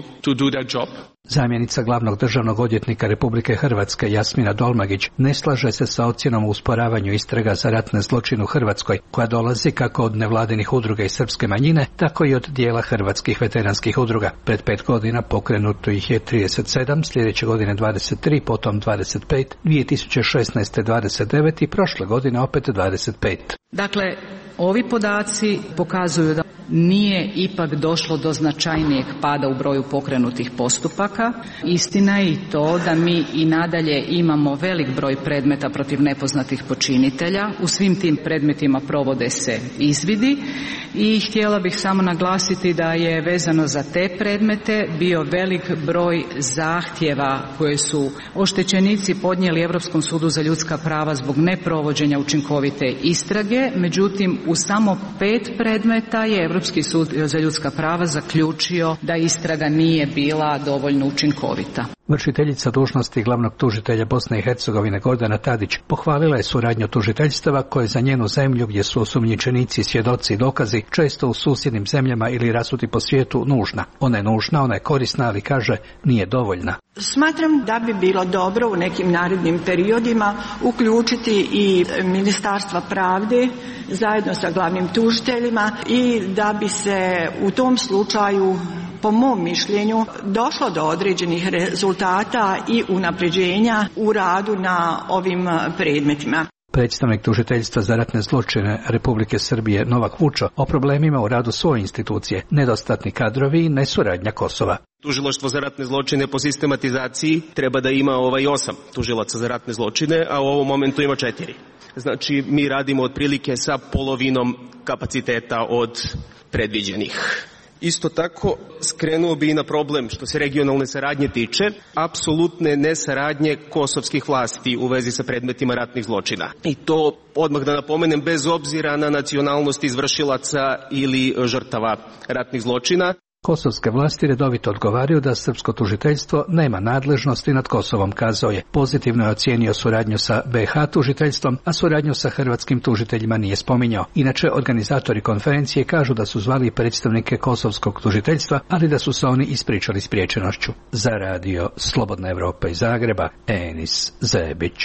Zamjenica glavnog državnog odvjetnika Republike Hrvatske Jasmina Dolmagić ne slaže se sa ocjenom o usporavanju istraga za ratne zločine u Hrvatskoj, koja dolazi kako od nevladinih udruga i srpske manjine, tako i od dijela hrvatskih veteranskih udruga. Pred pet godina pokrenuto ih je trideset sedam, sljedeće godine dvadeset tri, potom dvadeset pet, dvije tisuće šesnaeste dvadeset devet i prošle godine opet dvadeset pet.
Dakle, ovi podaci pokazuju da nije ipak došlo do značajnijeg pada u broju pokrenutih postupaka. Istina je i to da mi i nadalje imamo velik broj predmeta protiv nepoznatih počinitelja. U svim tim predmetima provode se izvidi i htjela bih samo naglasiti da je vezano za te predmete bio velik broj zahtjeva koje su oštećenici podnijeli Europskom sudu za ljudska prava zbog neprovođenja učinkovite istrage. Međutim, u samo pet predmeta je Europski sud za ljudska prava zaključio da istraga nije bila dovoljno učinkovita.
Vršiteljica dužnosti glavnog tužitelja Bosne i Hercegovine Gordana Tadić pohvalila je suradnju tužiteljstava koje za njenu zemlju, gdje su osumnjičenici, svjedoci i dokazi često u susjednim zemljama ili rasuti po svijetu, nužna. Ona je nužna, ona je korisna, ali kaže nije dovoljna.
Smatram da bi bilo dobro u nekim narednim periodima uključiti i Ministarstva pravde zajedno sa glavnim tužiteljima i da bi se u tom slučaju, po mom mišljenju, došlo do određenih rezultata i unapređenja u radu na ovim predmetima.
Predstavnik tužiteljstva za ratne zločine Republike Srbije Novak Vučo o problemima u radu svoje institucije, nedostatni kadrovi i nesuradnja Kosova.
Tužilaštvo za ratne zločine po sistematizaciji treba da ima ovaj osam tužilaca za ratne zločine, a u ovom momentu ima četiri. Znači, mi radimo otprilike sa polovinom kapaciteta od predviđenih. Isto tako, skrenuo bi i na problem što se regionalne saradnje tiče, apsolutne nesaradnje kosovskih vlasti u vezi sa predmetima ratnih zločina. I to, odmah da napomenem, bez obzira na nacionalnost izvršilaca ili žrtava ratnih zločina.
Kosovske vlasti redovito odgovaraju da srpsko tužiteljstvo nema nadležnosti nad Kosovom, kazao je. Pozitivno je ocijenio suradnju sa be ha tužiteljstvom, a suradnju sa hrvatskim tužiteljima nije spominjao. Inače, organizatori konferencije kažu da su zvali predstavnike kosovskog tužiteljstva, ali da su se oni ispričali spriječenošću. Za radio Slobodna Evropa iz Zagreba, Enis Zebić.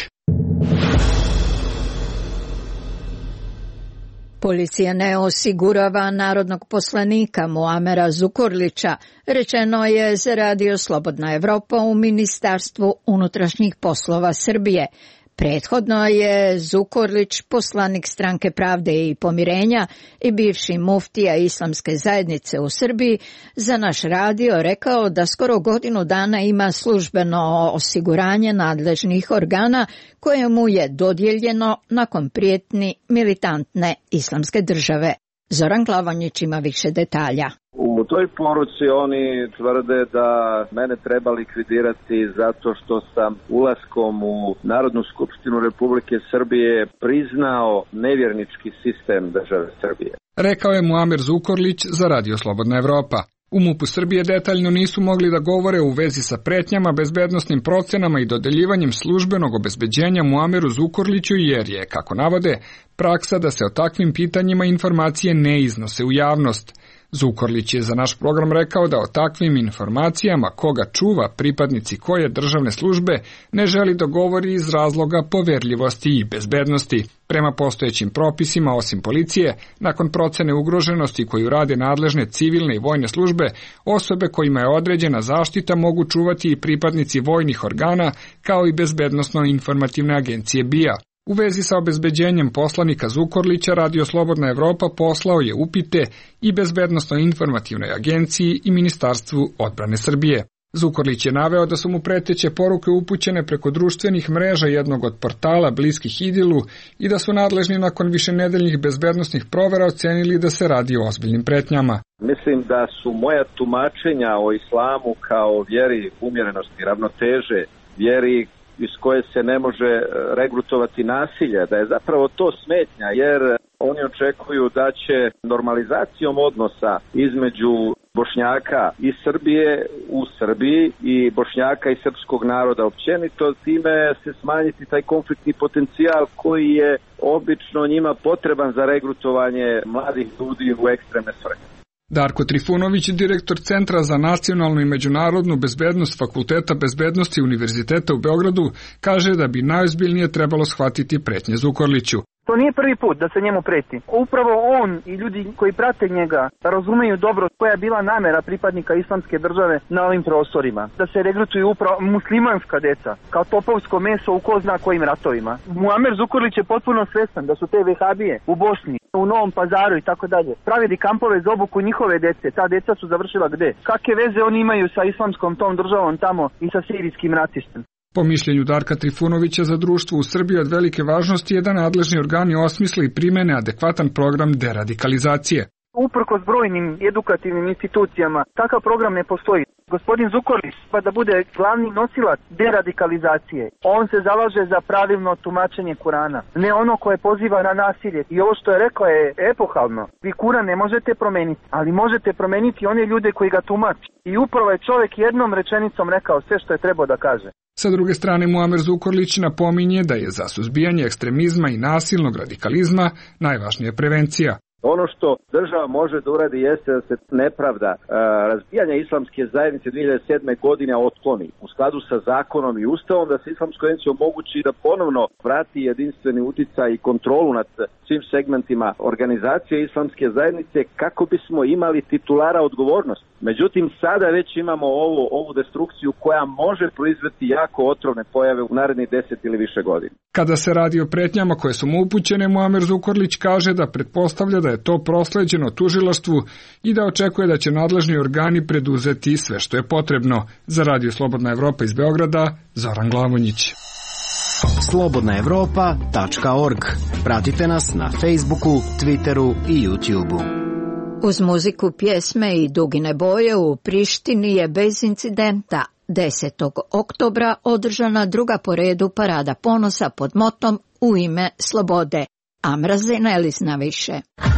Policija ne osigurava narodnog poslanika Muamera Zukorlića, rečeno je za radio Slobodna Evropa u Ministarstvu unutrašnjih poslova Srbije. Prethodno je Zukorlić, poslanik Stranke pravde i pomirenja i bivši muftija islamske zajednice u Srbiji, za naš radio rekao da skoro godinu dana ima službeno osiguranje nadležnih organa koje mu je dodijeljeno nakon prijetnji militantne islamske države. Zoran Klavonjić ima više detalja.
U toj poruci oni tvrde da mene treba likvidirati zato što sam ulaskom u Narodnu skupštinu Republike Srbije priznao nevjernički sistem države Srbije.
Rekao je Muamer Zukorlić za radio Slobodna Evropa. U MUP-u Srbije detaljno nisu mogli da govore u vezi sa pretnjama, bezbednosnim procenama i dodeljivanjem službenog obezbeđenja Muameru Zukorliću, jer je, kako navode, praksa da se o takvim pitanjima informacije ne iznose u javnost. Zukorlić je za naš program rekao da o takvim informacijama koga čuva pripadnici koje državne službe ne želi da govori iz razloga poverljivosti i bezbednosti. Prema postojećim propisima, osim policije, nakon procene ugroženosti koju rade nadležne civilne i vojne službe, osobe kojima je određena zaštita mogu čuvati i pripadnici vojnih organa, kao i bezbednosno-informativne agencije B I A. U vezi sa obezbeđenjem poslanika Zukorlića, Radio Slobodna Evropa poslao je upite i Bezbednosno-informativnoj agenciji i Ministarstvu odbrane Srbije. Zukorlić je naveo da su mu preteće poruke upućene preko društvenih mreža jednog od portala bliskih Idilu i da su nadležni nakon višenedeljnih bezbednosnih provera ocenili da se radi o ozbiljnim pretnjama.
Mislim da su moja tumačenja o islamu kao vjeri umjerenosti, ravnoteže, vjeri iz koje se ne može regrutovati nasilje, da je zapravo to smetnja, jer oni očekuju da će normalizacijom odnosa između Bošnjaka i Srbije u Srbiji i Bošnjaka i srpskog naroda općenito, time se smanjiti taj konfliktni potencijal koji je obično njima potreban za regrutovanje mladih ljudi u ekstremne svrhe.
Darko Trifunović, direktor Centra za nacionalnu i međunarodnu bezbednost Fakulteta bezbednosti Univerziteta u Beogradu, kaže da bi najozbiljnije trebalo shvatiti pretnje Zukorliću.
To nije prvi put da se njemu preti. Upravo on i ljudi koji prate njega razumeju dobro koja je bila namera pripadnika islamske države na ovim prostorima. Da se regrutuju upravo muslimanska deca, kao topovsko meso u ko zna kojim ratovima. Muamer Zukorlić je potpuno svestan da su te vehabije u Bosni, u Novom Pazaru i tako dalje pravili kampove za obuku njihove dece. Ta deca su završila gde? Kakve veze oni imaju sa islamskom tom državom tamo i sa sirijskim ratistem?
Po mišljenju Darka Trifunovića, za društvo u Srbiji od velike važnosti je da nadležni organi osmisle i primene adekvatan program deradikalizacije.
Uprkos brojnim edukativnim institucijama, takav program ne postoji. Gospodin Zukorlić pa da bude glavni nosilac deradikalizacije. On se zalaže za pravilno tumačenje Kurana, ne ono koje poziva na nasilje. I ovo što je rekao je epohalno. Vi Kuran ne možete promeniti, ali možete promeniti one ljude koji ga tumače. I upravo je čovjek jednom rečenicom rekao sve što je trebao da kaže.
Sa druge strane, Muamer Zukorlić napominje da je za suzbijanje ekstremizma i nasilnog radikalizma najvažnija prevencija.
Ono što država može da uradi jeste da se nepravda e, razbijanja islamske zajednice dvije hiljade sedme. godine otkloni u skladu sa zakonom i ustavom, da se islamskoj zajednici omogući da ponovno vrati jedinstveni uticaj i kontrolu nad svim segmentima organizacije islamske zajednice kako bismo imali titulara odgovornosti. Međutim, sada već imamo ovu, ovu destrukciju koja može proizvesti jako otrovne pojave u narednih deset ili više godina.
Kada se radi o pretnjama koje su mu upućene, Muamer Zukorlić kaže da pretpostavlja da je to prosleđeno tužilaštvu i da očekuje da će nadležni organi preduzeti sve što je potrebno. Za Radio Slobodna Evropa iz Beograda, Zoran Glavonjić.
slobodna evropa tačka org. Pratite nas na Facebooku, Twitteru i YouTubeu.
Uz muziku, pjesme i dugine boje u Prištini je bez incidenta desetog oktobra održana druga po redu parada ponosa pod motom U ime slobode. Amraze ne zna više.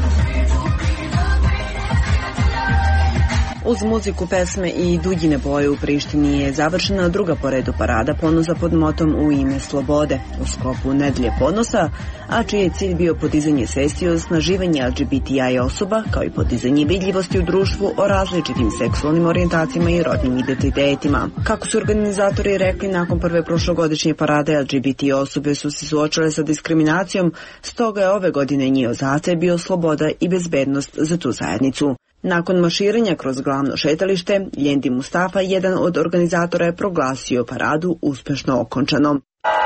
Uz muziku, pesme i duljine boje u Prištini je završena druga po redu parada ponosa pod motom U ime slobode u sklopu Nedelje ponosa, a čiji je cilj bio podizanje svesti o osnaživanju L G B T I osoba, kao i podizanje vidljivosti u društvu o različitim seksualnim orijentacijama i rodnim identitetima. Kako su organizatori rekli, nakon prve prošlogodišnje parade L G B T osobe su se suočile sa diskriminacijom, stoga je ove godine njihov zacaj bio sloboda i bezbednost za tu zajednicu. Nakon maširanja kroz glavno šetalište, Ljendi Mustafa, jedan od organizatora, je proglasio paradu uspešno okončanom.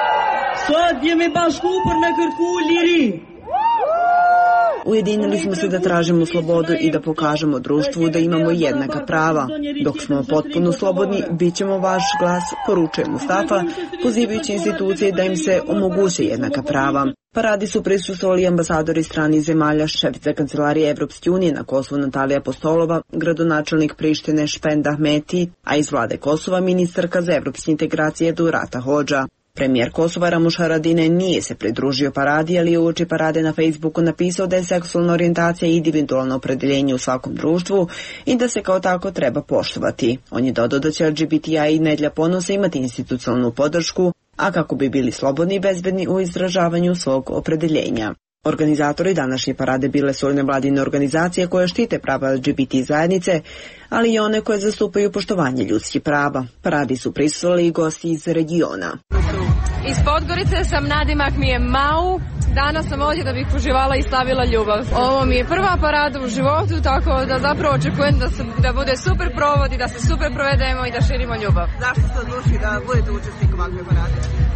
Ujedinili smo se da tražimo slobodu i da pokažemo društvu da imamo jednaka prava. Dok smo potpuno slobodni, bit ćemo vaš glas, poručuje Mustafa, pozivajući institucije da im se omoguće jednaka prava. Paradi su prisustvovali ambasadori stranih zemalja, šefica kancelarije Evropske unije na Kosovu Natalija Apostolova, gradonačelnik Prištine Špend Ahmeti, a iz vlade Kosova ministarka za evropske integracije Durata Hodža. Premijer Kosova Ramuš Haradine nije se pridružio paradi, ali je uoči parade na Facebooku napisao da je seksualna orijentacija i individualno opredeljenje u svakom društvu i da se kao tako treba poštovati. On je dodao da će L G B T I i Nedelja ponosa imati institucionalnu podršku, a kako bi bili slobodni i bezbedni u izražavanju svog opredeljenja. Organizatori današnje parade bile su nevladine organizacije koje štite prava L G B T zajednice, ali i one koje zastupaju poštovanje ljudskih prava. Paradi su prisustvovali i gosti iz regiona.
Iz Podgorice sam Nadima Mau. Danas sam ovdje da bih uživala i slavila ljubav. Ovo mi je prva parada u životu, tako da zapravo očekujem da, se, da bude super provod i da se super provedemo i da širimo ljubav.
Zašto ste odlučili da budete učesnik ovakve parade?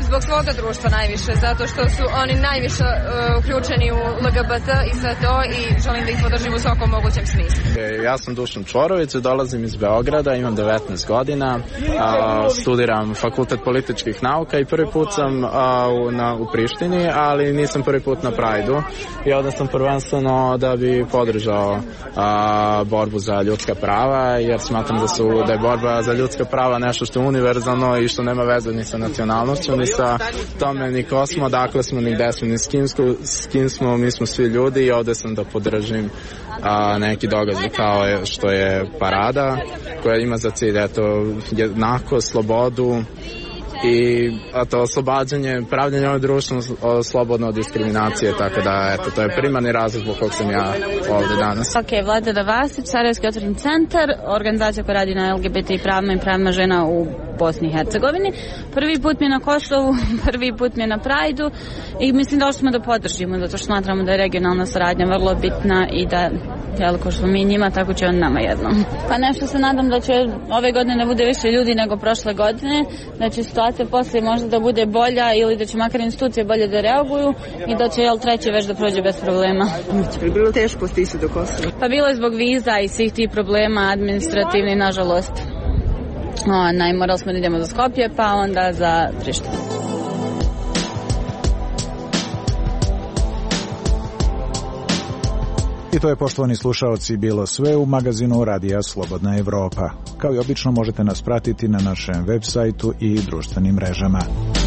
zbog svoga društva najviše, zato što su oni najviše uh, uključeni u L G B T i sve to i želim da ih podržim u svakom mogućem smislu.
Ja sam Dušan Čvorović, dolazim iz Beograda, imam devetnaest godina, a, studiram Fakultet političkih nauka i prvi put sam a, u, na, u Prištini, ali nisam prvi put na Prajdu i ovdje sam prvenstveno da bi podržao a, borbu za ljudska prava, jer smatram da, su, da je borba za ljudska prava nešto što je univerzalno i što nema veze ni sa nacionalnošću, ni sa tome ni ko smo, dakle smo, ni gde smo, ni s kim, s kim smo, mi smo svi ljudi i ovdje sam da podržim a, neki događaj kao što je parada koja ima za cilj eto, jednakost, slobodu i to oslobađanje, pravljenje ovog društva slobodno od diskriminacije, tako da eto, to je primarni razlog zbog kog sam ja ovdje danas.
Ok, Vladeta Vasić, Sarajevski otvoreni centar, organizacija koja radi na L G B T pravima i pravima žena u Bosni i Hercegovini. Prvi put mi je na Kosovu, prvi put mi je na Prajdu i mislim da smo da podržimo, zato što smatramo da je regionalna saradnja vrlo bitna i da jel, ko što mi njima, tako će on nama jednom. Pa nešto se nadam da će ove godine ne bude više ljudi nego prošle godine, da će situacija poslije možda da bude bolja ili da će makar institucije bolje da reaguju i da će jel, treće već da prođe bez problema.
Je bilo teško stići do Kosova?
Pa bilo je zbog viza i svih tih problema administrativni, nažalost. O, naj, morali smo da idemo za Skopje, pa onda za Prištinu.
I to je, poštovani slušaoci, bilo sve u magazinu Radija Slobodna Evropa. Kao i obično možete nas pratiti na našem web sajtu i društvenim mrežama.